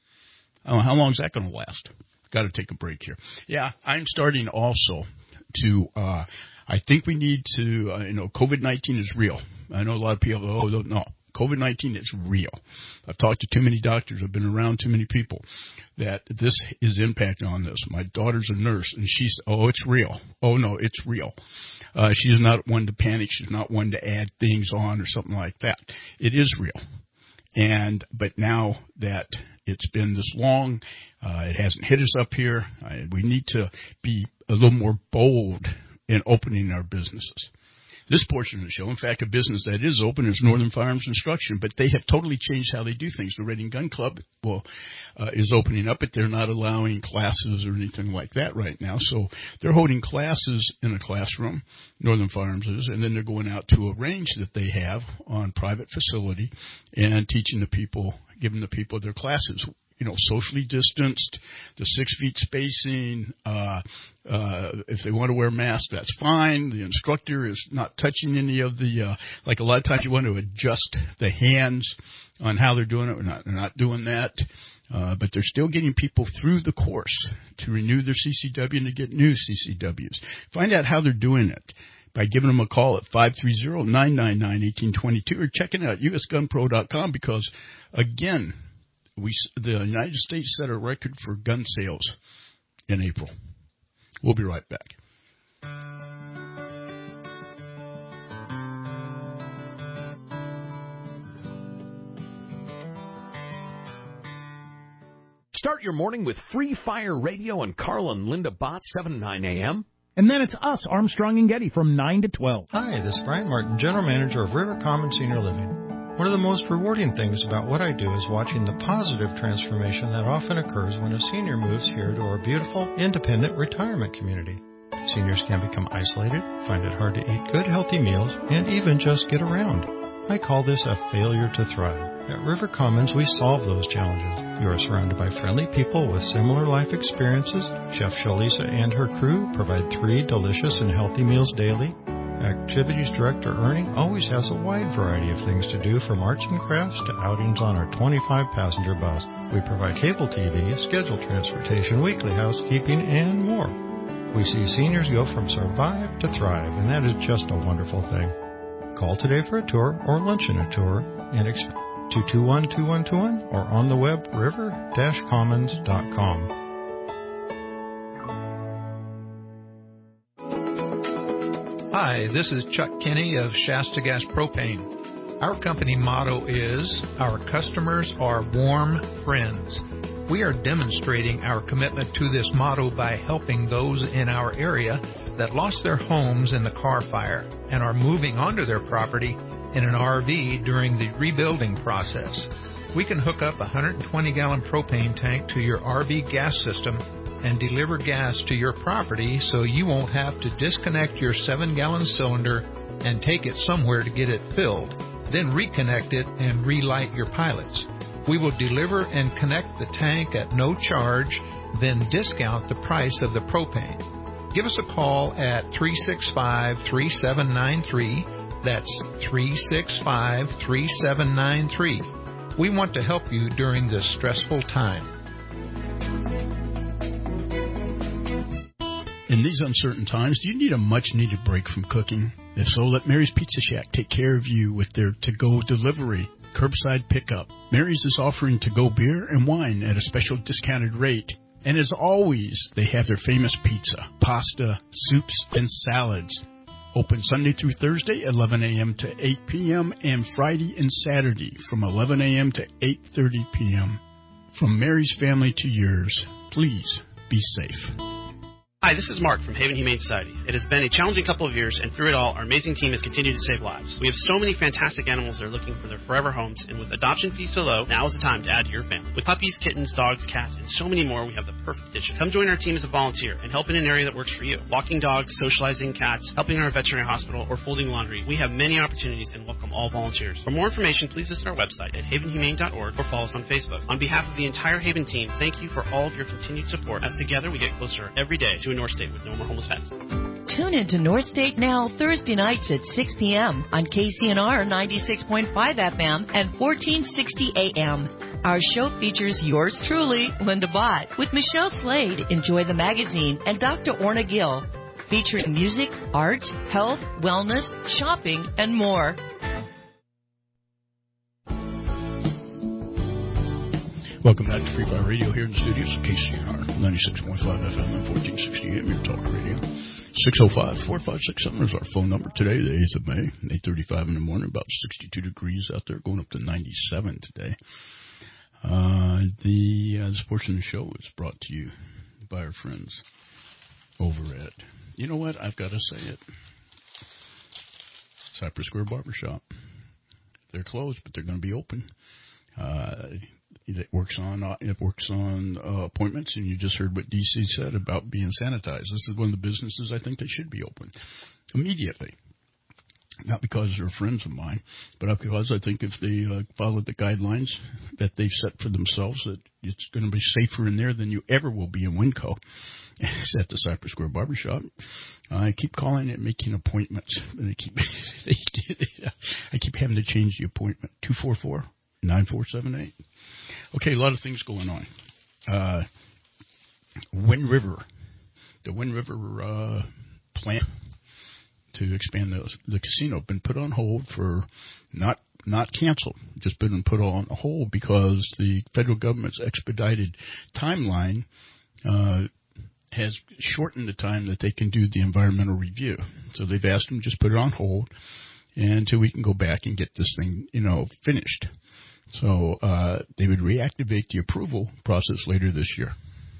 Oh, how long is that going to last? Got to take a break here. Yeah, I'm starting also to, uh, I think we need to, uh, you know, COVID nineteen is real. I know a lot of people, oh, no. COVID nineteen is real. I've talked to too many doctors. I've been around too many people that this is impacting on this. My daughter's a nurse, and she's, oh, it's real. Oh, no, it's real. Uh, she's not one to panic. She's not one to add things on or something like that. It is real. And, but now that it's been this long, uh, it hasn't hit us up here. I, we need to be a little more bold in opening our businesses. This portion of the show, in fact, a business that is open is Northern Firearms Instruction, but they have totally changed how they do things. The Reading Gun Club, well, uh, is opening up, but they're not allowing classes or anything like that right now. So they're holding classes in a classroom, Northern Firearms is, and then they're going out to a range that they have on private facility and teaching the people, giving the people their classes. You know, socially distanced, the six feet spacing. Uh, uh, if they want to wear masks, that's fine. The instructor is not touching any of the, uh, like a lot of times you want to adjust the hands on how they're doing it. They're not, they're not doing that. Uh, but they're still getting people through the course to renew their C C W and to get new C C Ws. Find out how they're doing it by giving them a call at five three zero, nine nine nine, one eight two two or checking out U S gun pro dot com because, again, We, the United States set a record for gun sales in April. We'll be right back. Start your morning with Free Fire Radio and Carl and Linda Bott, seven to nine a.m. And then it's us, Armstrong and Getty, from nine to twelve. Hi, this is Brian Martin, General Manager of River Common Senior Living. One of the most rewarding things about what I do is watching the positive transformation that often occurs when a senior moves here to our beautiful, independent retirement community. Seniors can become isolated, find it hard to eat good, healthy meals, and even just get around. I call this a failure to thrive. At River Commons, we solve those challenges. You are surrounded by friendly people with similar life experiences. Chef Shalisa and her crew provide three delicious and healthy meals daily. Activities Director Ernie always has a wide variety of things to do, from arts and crafts to outings on our twenty-five passenger bus. We provide cable T V, scheduled transportation, weekly housekeeping, and more. We see seniors go from survive to thrive, and that is just a wonderful thing. Call today for a tour or luncheon a tour and exp- two two one, two one two one or on the web river dash commons dot com. Hi, this is Chuck Kinney of Shasta Gas Propane. Our company motto is, our customers are warm friends. We are demonstrating our commitment to this motto by helping those in our area that lost their homes in the Carr Fire and are moving onto their property in an R V during the rebuilding process. We can hook up a one hundred twenty gallon propane tank to your R V gas system and deliver gas to your property so you won't have to disconnect your seven gallon cylinder and take it somewhere to get it filled, then reconnect it and relight your pilots. We will deliver and connect the tank at no charge, then discount the price of the propane. Give us a call at three six five, three seven nine three. That's three six five, three seven nine three. We want to help you during this stressful time. In these uncertain times, do you need a much-needed break from cooking? If so, let Mary's Pizza Shack take care of you with their to-go delivery, curbside pickup. Mary's is offering to-go beer and wine at a special discounted rate. And as always, they have their famous pizza, pasta, soups, and salads. Open Sunday through Thursday, eleven a.m. to eight p.m., and Friday and Saturday from eleven a.m. to eight thirty p.m. From Mary's family to yours, please be safe. Hi, this is Mark from Haven Humane Society. It has been a challenging couple of years, and through it all, our amazing team has continued to save lives. We have so many fantastic animals that are looking for their forever homes, and with adoption fees so low, now is the time to add to your family. With puppies, kittens, dogs, cats, and so many more, we have the perfect addition. Come join our team as a volunteer and help in an area that works for you. Walking dogs, socializing cats, helping our veterinary hospital, or folding laundry. We have many opportunities and welcome all volunteers. For more information, please visit our website at haven humane dot org or follow us on Facebook. On behalf of the entire Haven team, thank you for all of your continued support, as together we get closer every day to a North State with no more homeless pets. Tune into North State Now Thursday nights at six p.m. on K C N R ninety-six point five F M and fourteen sixty A M. Our show features yours truly, Linda Bott, with Michelle Slade, Enjoy the Magazine, and Doctor Orna Gill, featuring music, art, health, wellness, shopping, and more. Welcome back to Free Fire Radio here in the studios of K C N R ninety-six point five F M and fourteen sixty A M, your talk radio. six oh five, four five six seven is our phone number today, the eighth of May, eight thirty-five in the morning, about sixty-two degrees out there, going up to ninety-seven today. Uh, the uh, this portion of the show is brought to you by our friends over at, you know what, I've got to say it, Cypress Square Barbershop. They're closed, but they're going to be open. Uh, It works on uh, it works on uh, appointments, and you just heard what D C said about being sanitized. This is one of the businesses I think that should be open immediately. Not because they're friends of mine, but because I think if they uh, follow the guidelines that they've set for themselves, that it's going to be safer in there than you ever will be in Winco. It's at the Cypress Square Barbershop. Uh, I keep calling it making appointments, and I keep they, I keep having to change the appointment. two four four, nine four seven eight. Okay, a lot of things going on. Uh, Wind River, the Wind River uh, plan to expand the, the casino, been put on hold for not not canceled, just been put on hold because the federal government's expedited timeline uh, has shortened the time that they can do the environmental review. So they've asked them just put it on hold until we can go back and get this thing, you know, finished. So uh, they would reactivate the approval process later this year.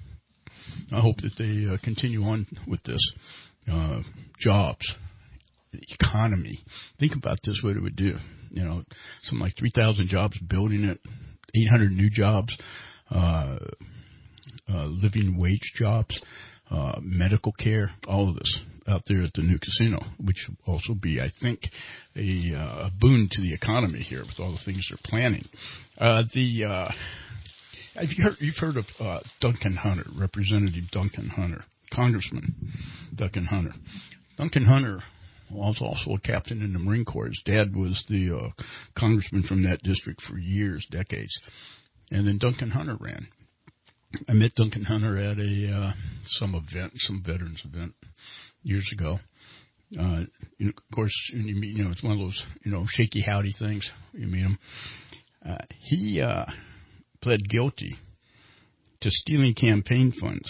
I hope that they uh, continue on with this. Uh, jobs, the economy. Think about this, what it would do. You know, something like three thousand jobs building it, eight hundred new jobs, uh, uh, living wage jobs, uh, medical care, all of this out there at the new casino, which will also be, I think, a, uh, a boon to the economy here with all the things they're planning. Uh, the uh, have you heard, you've heard of uh, Duncan Hunter, Representative Duncan Hunter, Congressman Duncan Hunter. Duncan Hunter was also a captain in the Marine Corps. His dad was the uh, congressman from that district for years, decades. And then Duncan Hunter ran. I met Duncan Hunter at a uh, some event, some veterans event years ago. Uh, you know, of course, you meet, you know, it's one of those, you know, shaky howdy things. You meet him. Uh, he uh, pled guilty to stealing campaign funds,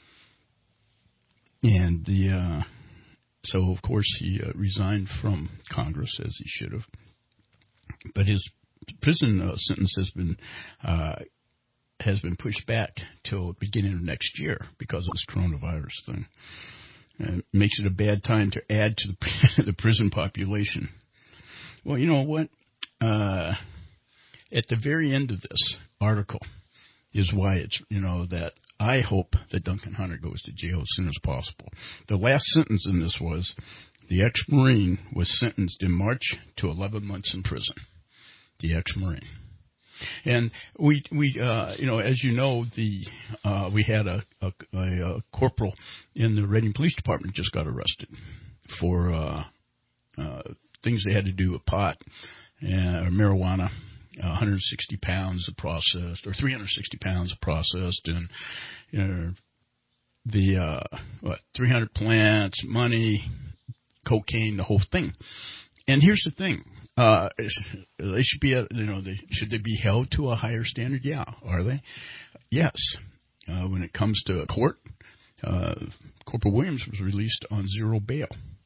and the uh, so of course he uh, resigned from Congress, as he should have. But his prison uh, sentence has been uh, has been pushed back till the beginning of next year because of this coronavirus thing. And it makes it a bad time to add to the, the prison population. Well, you know what? Uh, at the very end of this article is why it's, you know, that I hope that Duncan Hunter goes to jail as soon as possible. The last sentence in this was the ex-Marine was sentenced in March to eleven months in prison. The ex-Marine. And we, we, uh, you know, as you know, the uh, we had a, a, a, a corporal in the Reading Police Department just got arrested for uh, uh, things they had to do with pot and or marijuana, one hundred sixty pounds of processed, or three hundred sixty pounds of processed, and you know, the uh, what three hundred plants, money, cocaine, the whole thing. And here's the thing: uh, they should be, a, you know, they should they be held to a higher standard? Yeah, are they? Yes. Uh, when it comes to court, uh, Corporal Williams was released on zero bail.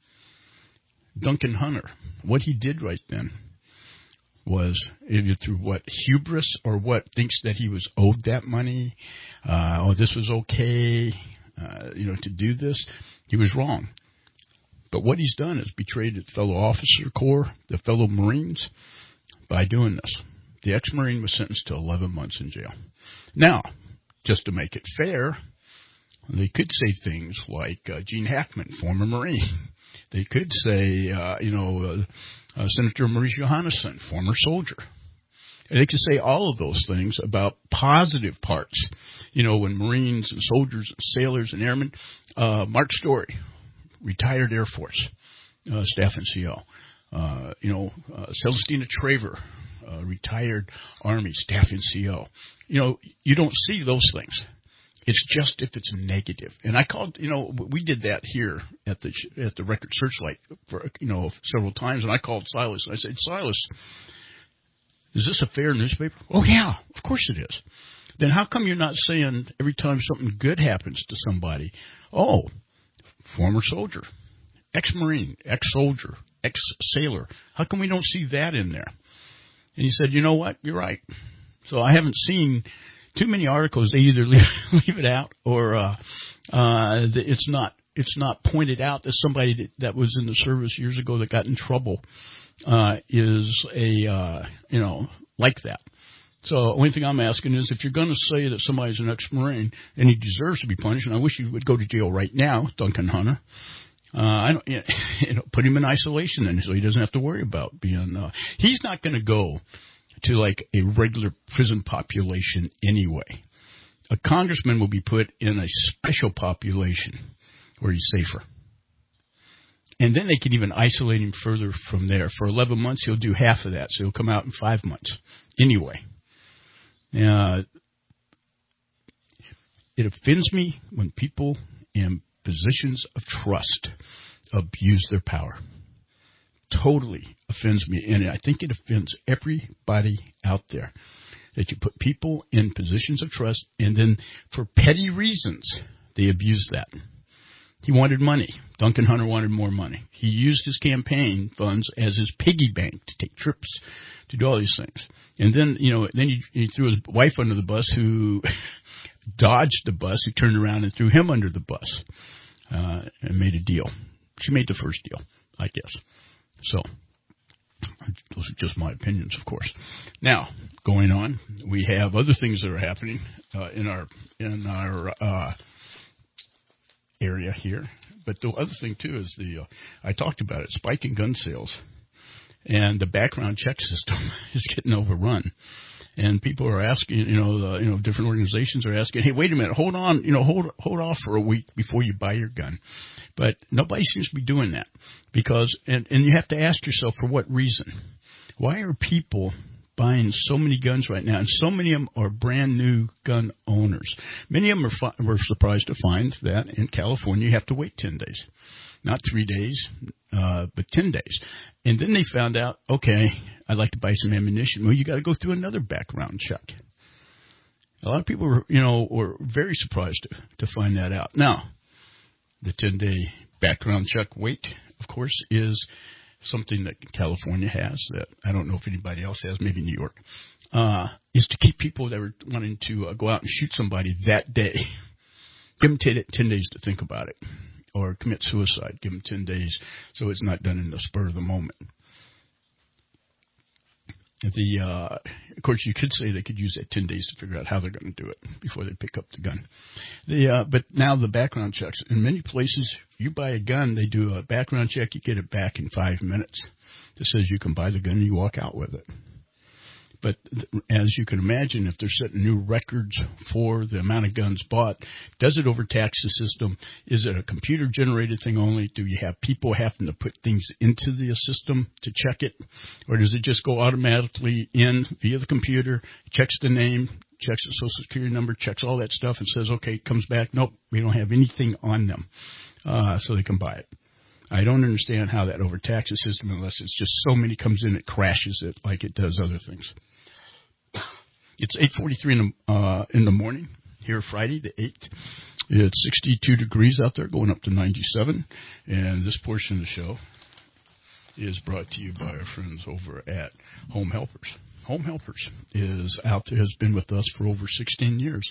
Duncan Hunter, what he did right then was, either through what, hubris or what, thinks that he was owed that money, uh, oh, this was okay, uh, you know, to do this. He was wrong. But what he's done is betrayed his fellow officer corps, the fellow Marines, by doing this. The ex-Marine was sentenced to eleven months in jail. Now, just to make it fair, they could say things like uh, Gene Hackman, former Marine. They could say, uh, you know, uh, uh, Senator Maurice Johannesson, former soldier. And they could say all of those things about positive parts. You know, when Marines and soldiers and sailors and airmen, uh, Mark Story, retired Air Force, uh, staff N C O. Uh, you know, uh, Celestina Traver, uh, retired Army, staff N C O. You know, you don't see those things. It's just if it's negative. And I called, you know, we did that here at the at the Record Searchlight for, you know, several times. And I called Silas and I said, Silas, is this a fair newspaper? Oh, yeah, of course it is. Then how come you're not saying every time something good happens to somebody, oh, former soldier, ex-Marine, ex-soldier, ex-sailor, how come we don't see that in there? And he said, you know what, you're right. So I haven't seen too many articles. They either leave, leave it out or uh, uh, it's not it's not pointed out that somebody that, that was in the service years ago that got in trouble uh, is a, uh, you know, like that. So the only thing I'm asking is, if you're going to say that somebody's an ex-Marine and he deserves to be punished, and I wish he would go to jail right now, Duncan Hunter, uh, I don't, you know, put him in isolation then so he doesn't have to worry about being, uh, he's not going to go to like a regular prison population anyway. A congressman will be put in a special population where he's safer. And then they can even isolate him further from there. For eleven months, he'll do half of that, so he'll come out in five months anyway. Uh, it offends me when people in positions of trust abuse their power. Totally offends me, and I think it offends everybody out there that you put people in positions of trust, and then for petty reasons they abuse that. He wanted money. Duncan Hunter wanted more money. He used his campaign funds as his piggy bank to take trips, to do all these things. And then, you know, then he, he threw his wife under the bus, who dodged the bus, who turned around and threw him under the bus, uh, and made a deal. She made the first deal, I guess. So, those are just my opinions, of course. Now, going on, we have other things that are happening uh, in our in our uh, area here. But the other thing too is the uh, I talked about it, spike in gun sales, and the background check system is getting overrun. And people are asking, you know, the, you know, different organizations are asking, hey, wait a minute, hold on, you know, hold hold off for a week before you buy your gun. But nobody seems to be doing that, because, and, and you have to ask yourself, for what reason? Why are people buying so many guns right now? And so many of them are brand new gun owners. Many of them are fi- were surprised to find that in California you have to wait ten days. Not three days, uh, but ten days. And then they found out, okay, I'd like to buy some ammunition. Well, you got to go through another background check. A lot of people were, you know, were very surprised to, to find that out. Now, the ten-day background check wait, of course, is something that California has that I don't know if anybody else has, maybe New York, uh, is to keep people that are wanting to uh, go out and shoot somebody that day. Give them ten, ten days to think about it. Or commit suicide, give them ten days so it's not done in the spur of the moment. The uh, of course, you could say they could use that ten days to figure out how they're going to do it before they pick up the gun. The uh, but now the background checks. In many places, you buy a gun, they do a background check, you get it back in five minutes. That says you can buy the gun and you walk out with it. But as you can imagine, if they're setting new records for the amount of guns bought, does it overtax the system? Is it a computer-generated thing only? Do you have people having to put things into the system to check it? Or does it just go automatically in via the computer, checks the name, checks the social security number, checks all that stuff, and says, okay, comes back, nope, we don't have anything on them, uh, so they can buy it. I don't understand how that overtaxes the system unless it's just so many comes in it crashes it like it does other things. It's eight forty-three in the, uh, in the morning here Friday the eighth. It's sixty-two degrees out there going up to ninety-seven. And this portion of the show is brought to you by our friends over at Home Helpers. Home Helpers is out there, has been with us for over sixteen years.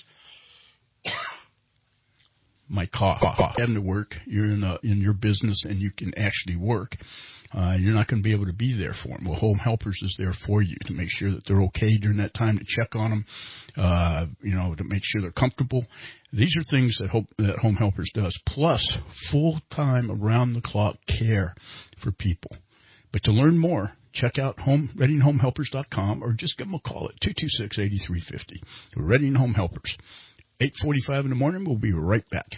My cough, having to work, you're in a, in your business and you can actually work. Uh, you're not going to be able to be there for them. Well, Home Helpers is there for you to make sure that they're okay during that time, to check on them, uh, you know, to make sure they're comfortable. These are things that, Hope, that Home Helpers does, plus full-time, around-the-clock care for people. But to learn more, check out home, reading home helpers dot com or just give them a call at two two six, eight three five zero. Reading Home Helpers. eight forty-five in the morning. We'll be right back.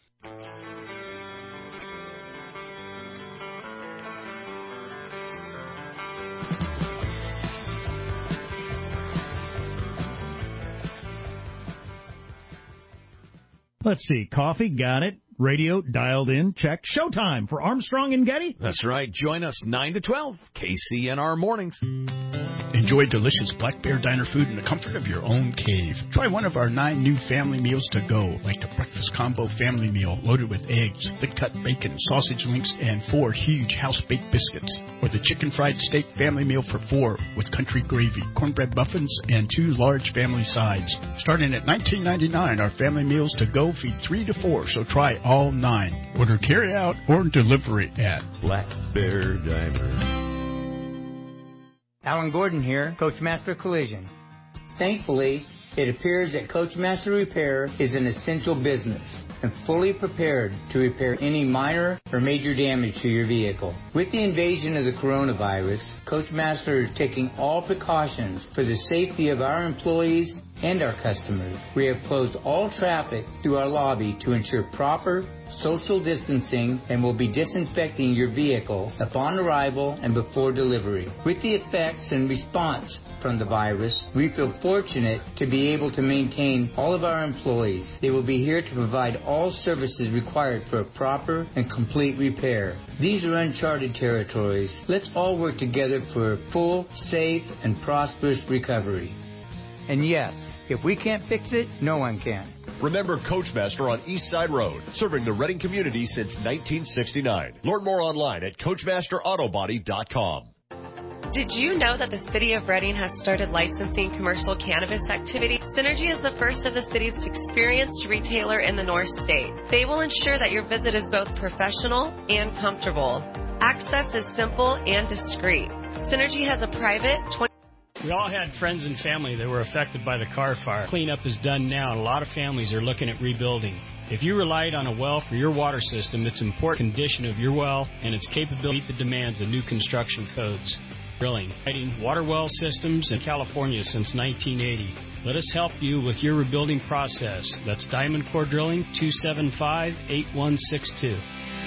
Let's see. Coffee, got it. Radio, dialed in, check. Showtime for Armstrong and Getty. That's right. Join us nine to twelve, K C N R Mornings. Enjoy delicious Black Bear Diner food in the comfort of your own cave. Try one of our nine new family meals to go, like the breakfast combo family meal loaded with eggs, thick-cut bacon, sausage links, and four huge house-baked biscuits. Or the chicken fried steak family meal for four with country gravy, cornbread muffins, and two large family sides. Starting at nineteen ninety-nine dollars, our family meals to go feed three to four, so try all nine. Order carry out or delivery at Black Bear Diner. Alan Gordon here, Coachmaster Collision. Thankfully, it appears that Coachmaster Repair is an essential business and fully prepared to repair any minor or major damage to your vehicle. With the invasion of the coronavirus, Coachmaster is taking all precautions for the safety of our employees and our customers. We have closed all traffic through our lobby to ensure proper social distancing and will be disinfecting your vehicle upon arrival and before delivery. With the effects and response from the virus, we feel fortunate to be able to maintain all of our employees. They will be here to provide all services required for a proper and complete repair. These are uncharted territories. Let's all work together for a full, safe, and prosperous recovery. And yes, if we can't fix it, no one can. Remember Coachmaster on East Side Road, serving the Reading community since nineteen sixty-nine. Learn more online at coachmaster auto body dot com. Did you know that the City of Reading has started licensing commercial cannabis activity? Synergy is the first of the city's experienced retailer in the North State. They will ensure that your visit is both professional and comfortable. Access is simple and discreet. Synergy has a private twenty We all had friends and family that were affected by the car fire. Cleanup is done now, and a lot of families are looking at rebuilding. If you relied on a well for your water system, it's important condition of your well and its capability to meet the demands of new construction codes. Drilling, lighting, water well systems in California since nineteen eighty. Let us help you with your rebuilding process. That's Diamond Core Drilling, two seven five, eight one six two.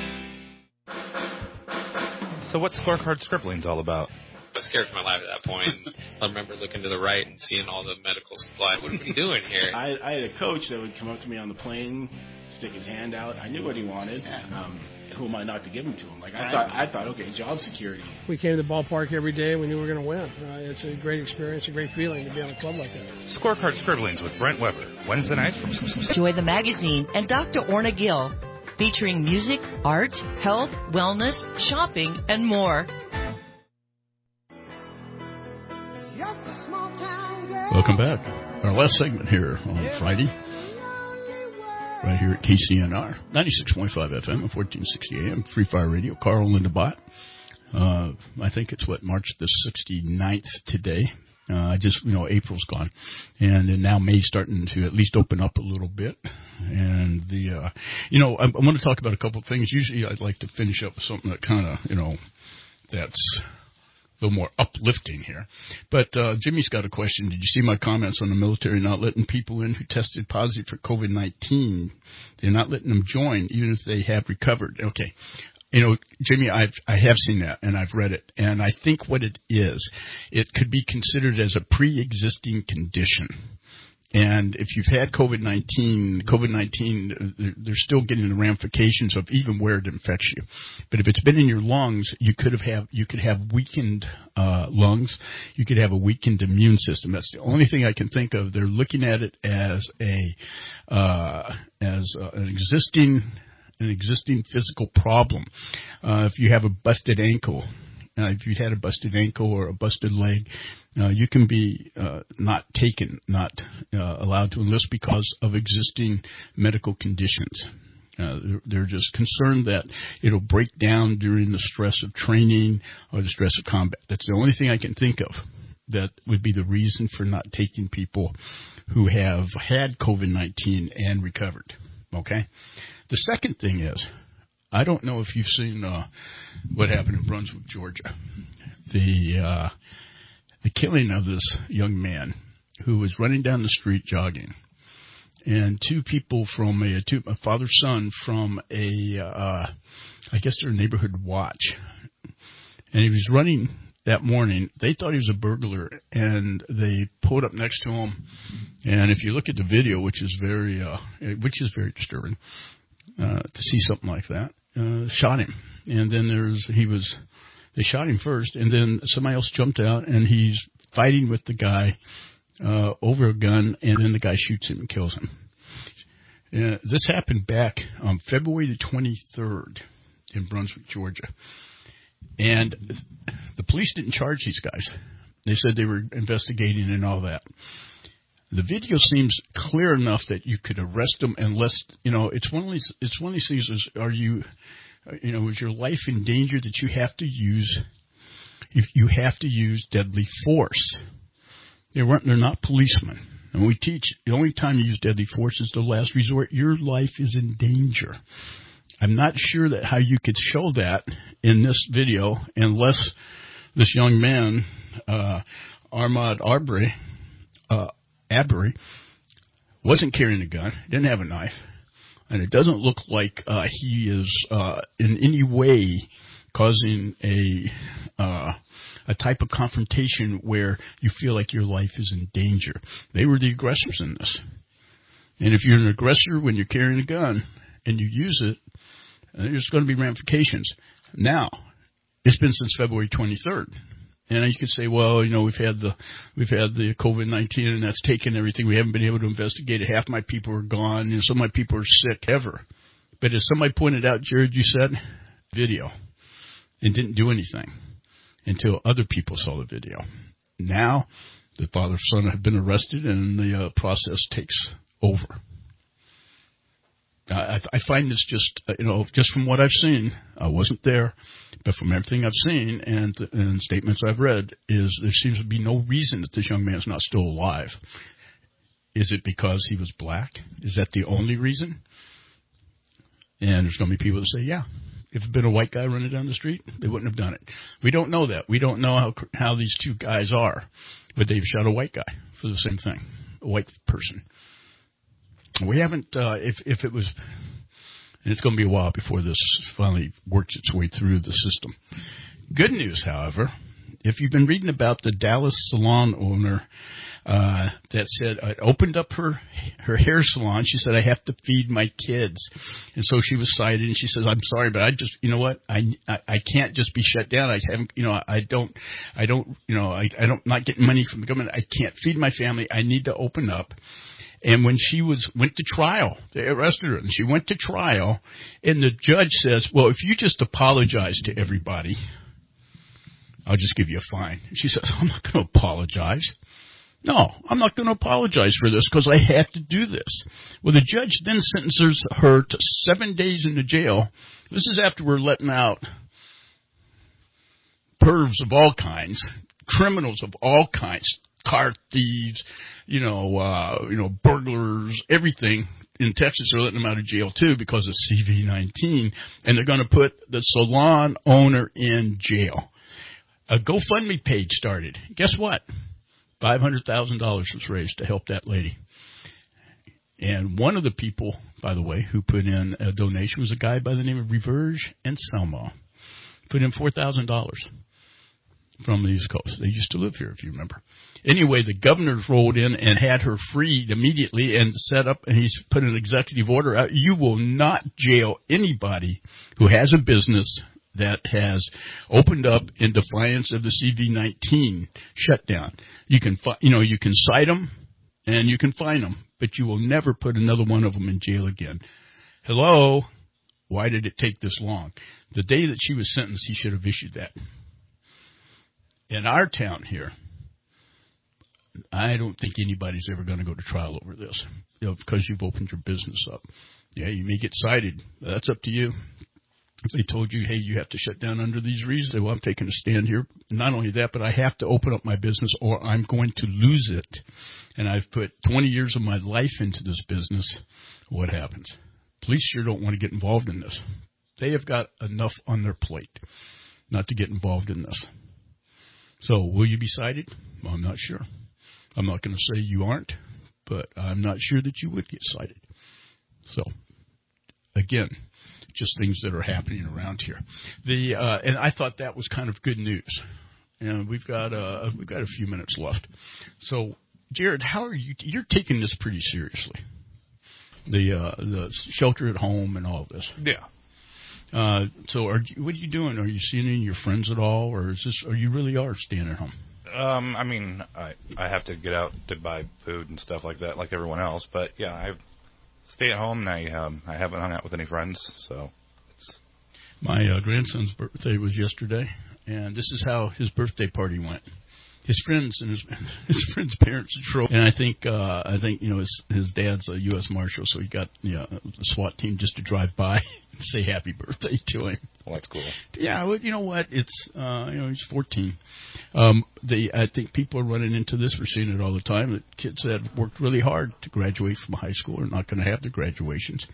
So what's Scorecard Scribblings all about? I was scared for my life at that point. I remember looking to the right and seeing all the medical supply. What are we doing here? I, I had a coach that would come up to me on the plane, stick his hand out. I knew what he wanted. Um, who am I not to give him to him? Like I thought, I thought, okay, job security. We came to the ballpark every day. We knew we were going to win. Uh, it's a great experience, a great feeling to be on a club like that. Scorecard Scribblings with Brent Weber, Wednesday night from Enjoy the magazine and Doctor Orna Gill, featuring music, art, health, wellness, shopping, and more. Welcome back. Our last segment here on Friday, right here at K C N R, ninety-six point five F M and fourteen sixty A M, Free Fire Radio, Carl and Linda Bott. Uh, I think it's, what, March the sixty-ninth today. Uh, I just, you know, April's gone. And then now May's starting to at least open up a little bit. And the, uh, you know, I, I want to talk about a couple of things. Usually I'd like to finish up with something that kind of, you know, that's little more uplifting here. But uh, Jimmy's got a question. Did you see my comments on the military not letting people in who tested positive for COVID nineteen? They're not letting them join, even if they have recovered. Okay. You know, Jimmy, I've, I have seen that, and I've read it. And I think what it is, it could be considered as a pre-existing condition. And if you've had COVID nineteen, COVID nineteen, they're still getting the ramifications of even where it infects you. But if it's been in your lungs, you could have, have you could have weakened uh, lungs. You could have a weakened immune system. That's the only thing I can think of. They're looking at it as a uh, as uh, an existing an existing physical problem. Uh, if you have a busted ankle. Uh, if you've had a busted ankle or a busted leg, uh, you can be uh, not taken, not uh, allowed to enlist because of existing medical conditions. Uh, they're, they're just concerned that it'll break down during the stress of training or the stress of combat. That's the only thing I can think of that would be the reason for not taking people who have had COVID nineteen and recovered. Okay? The second thing is, I don't know if you've seen uh, what happened in Brunswick, Georgia. The uh, the killing of this young man who was running down the street jogging, and two people from a, two, a father-son from a, uh, I guess they're a neighborhood watch, and he was running that morning. They thought he was a burglar, and they pulled up next to him. And if you look at the video, which is very, uh, which is very disturbing uh, to see something like that. Uh, shot him, and then there's he was they shot him first, and then somebody else jumped out, and he's fighting with the guy uh, over a gun, and then the guy shoots him and kills him. Uh, this happened back on February the twenty-third in Brunswick, Georgia, and the police didn't charge these guys. They said they were investigating and all that. The video seems clear enough that you could arrest them unless, you know, it's one of these, it's one of these things is, are you, you know, is your life in danger that you have to use, if you have to use deadly force? They weren't, they're not policemen. And we teach, the only time you use deadly force is the last resort. Your life is in danger. I'm not sure that how you could show that in this video unless this young man, uh, Ahmaud Arbery, uh, Arbery wasn't carrying a gun, didn't have a knife, and it doesn't look like uh, he is uh, in any way causing a uh, a type of confrontation where you feel like your life is in danger. They were the aggressors in this. And if you're an aggressor when you're carrying a gun and you use it, there's going to be ramifications. Now, it's been since February twenty-third. And you could say, well, you know, we've had the we've had the COVID nineteen, and that's taken everything. We haven't been able to investigate it. Half my people are gone, and some of my people are sick ever. But as somebody pointed out, Jared, you said, video, and didn't do anything until other people saw the video. Now, the father and son have been arrested, and the uh, process takes over. I, I find this just, you know, just from what I've seen, I wasn't there, but from everything I've seen and, and statements I've read, is there seems to be no reason that this young man is not still alive. Is it because he was black? Is that the only reason? And there's going to be people that say, yeah, if it had been a white guy running down the street, they wouldn't have done it. We don't know that. We don't know how how these two guys are, but they've shot a white guy for the same thing, a white person. We haven't, uh, if, if it was, and it's going to be a while before this finally works its way through the system. Good news, however, if you've been reading about the Dallas salon owner uh, that said, I opened up her her hair salon. She said, I have to feed my kids. And so she was cited, and she says, I'm sorry, but I just, you know what, I, I, I can't just be shut down. I haven't, you know, I don't, I don't, you know, I, I don't, not getting money from the government. I can't feed my family. I need to open up. And when she was went to trial, they arrested her, and she went to trial, and the judge says, well, if you just apologize to everybody, I'll just give you a fine. She says, I'm not going to apologize. No, I'm not going to apologize for this because I have to do this. Well, the judge then sentences her to seven days in the jail. This is after we're letting out pervs of all kinds, criminals of all kinds, car thieves, you know, uh, you know, burglars, everything. In Texas, they're letting them out of jail, too, because of C V nineteen, and they're going to put the salon owner in jail. a GoFundMe page started. Guess what? five hundred thousand dollars was raised to help that lady. And one of the people, by the way, who put in a donation was a guy by the name of Reverge and Selma. Put in four thousand dollars from the East Coast. They used to live here, if you remember. Anyway, the governor rolled in and had her freed immediately and set up, and he's put an executive order out. You will not jail anybody who has a business that has opened up in defiance of the C V nineteen shutdown. You can, you know, you can cite them and you can fine them, but you will never put another one of them in jail again. Hello? Why did it take this long? The day that she was sentenced, he should have issued that. In our town here, I don't think anybody's ever going to go to trial over this, you know, because you've opened your business up. Yeah, you may get cited. That's up to you. If they told you, hey, you have to shut down under these reasons, well, I'm taking a stand here. Not only that, but I have to open up my business or I'm going to lose it. And I've put twenty years of my life into this business. What happens? Police sure don't want to get involved in this. They have got enough on their plate not to get involved in this. So will you be cited? Well, I'm not sure. I'm not going to say you aren't, but I'm not sure that you would get cited. So, again, just things that are happening around here. The uh, and I thought that was kind of good news. And we've got uh, we've got a few minutes left. So, Jared, how are you? You're taking this pretty seriously. The uh, the shelter at home and all of this. Yeah. Uh, so, are you, what are you doing? Are you seeing any of your friends at all, or is this? Or you really are staying at home? Um, I mean, I I have to get out to buy food and stuff like that, like everyone else. But yeah, I stay at home and I um I haven't hung out with any friends, so it's. My uh, grandson's birthday was yesterday, and this is how his birthday party went. His friends and his his friends' parents drove, and I think uh, I think you know his his dad's a U S Marshal, so he got you know the SWAT team just to drive by and say happy birthday to him. Well, that's cool. Yeah, well, you know what? It's uh, you know he's fourteen. Um, they I think people are running into this. We're seeing it all the time. That kids that worked really hard to graduate from high school are not going to have their graduations.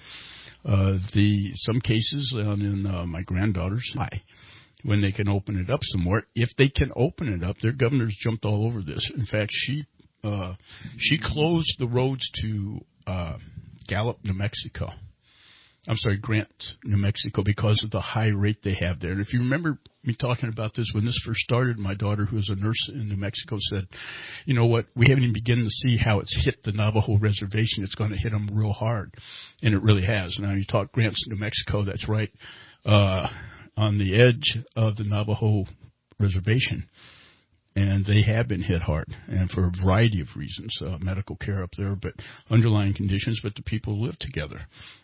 Uh, the some cases uh, in uh, my granddaughter's high. When they can open it up some more. If they can open it up, their governor's jumped all over this. In fact, she uh, she closed the roads to uh, Gallup, New Mexico. I'm sorry, Grant, New Mexico, because of the high rate they have there. And if you remember me talking about this when this first started, my daughter, who is a nurse in New Mexico, said, you know what, we haven't even begun to see how it's hit the Navajo reservation. It's going to hit them real hard. And it really has. Now, you talk Grants, New Mexico, that's right. Uh on the edge of the Navajo reservation, and they have been hit hard, and for a variety of reasons, uh, medical care up there, but underlying conditions, but the people live together,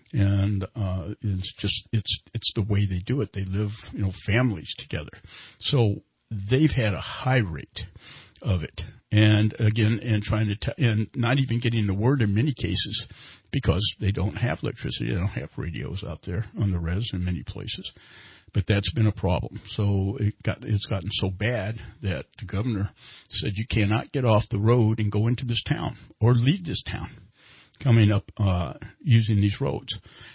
and uh, it's just, it's, it's the way they do it. They live, you know, families together. So they've had a high rate of it. And again, and trying to, t- and not even getting the word in many cases because they don't have electricity. They don't have radios out there on the res in many places. But that's been a problem. So it got, it's gotten so bad that the governor said you cannot get off the road and go into this town or leave this town coming up uh, using these roads.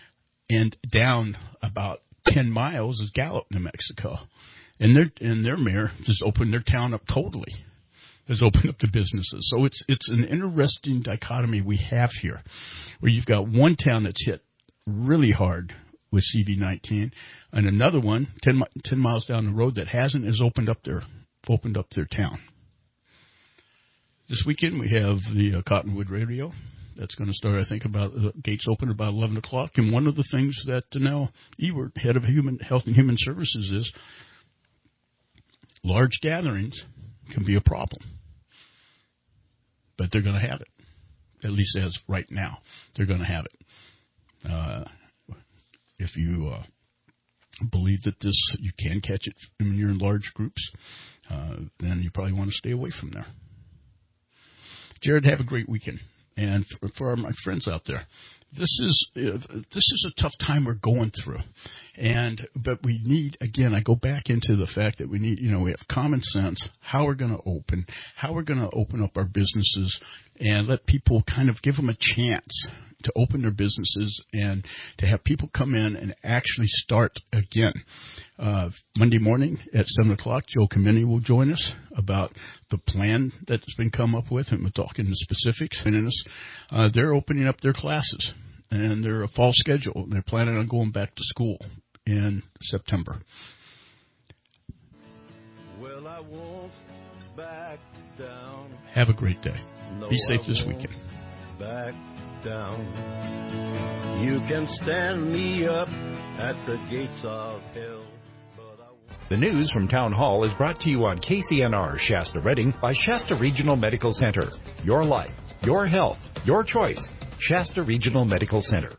And down about ten miles is Gallup, New Mexico. And their, and their mayor just opened their town up totally. Has opened up the businesses. So it's it's an interesting dichotomy we have here, where you've got one town that's hit really hard with C V nineteen, and another one ten, ten miles down the road that hasn't has opened up their opened up their town. This weekend we have the uh, Cottonwood Rodeo. That's going to start, I think, about uh, gates open about eleven o'clock. And one of the things that uh, Danelle Ewert, head of Human Health and Human Services, is large gatherings can be a problem. But they're going to have it, at least as right now. They're going to have it. Uh, if you uh, believe that this, you can catch it when you're in large groups, uh, then you probably want to stay away from there. Jared, have a great weekend. And for, for my friends out there, this is uh, this is a tough time we're going through, and but we need, again, I go back into the fact that we need, you know, we have common sense, how we're going to open, how we're going to open up our businesses, and let people kind of give them a chance. to open their businesses and to have people come in and actually start again. Uh, Monday morning at seven o'clock, Joe Comini will join us about the plan that's been come up with, and we're talking the specifics. And uh, they're opening up their classes, and they're a fall schedule. They're planning on going back to school in September. Well, I won't back down. Have a great day. No, Be safe I this won't weekend. Back down. You can stand me up at the gates of hell. The news from Town Hall is brought to you on K C N R Shasta Redding by Shasta Regional Medical Center. Your life, your health, your choice. Shasta Regional Medical Center.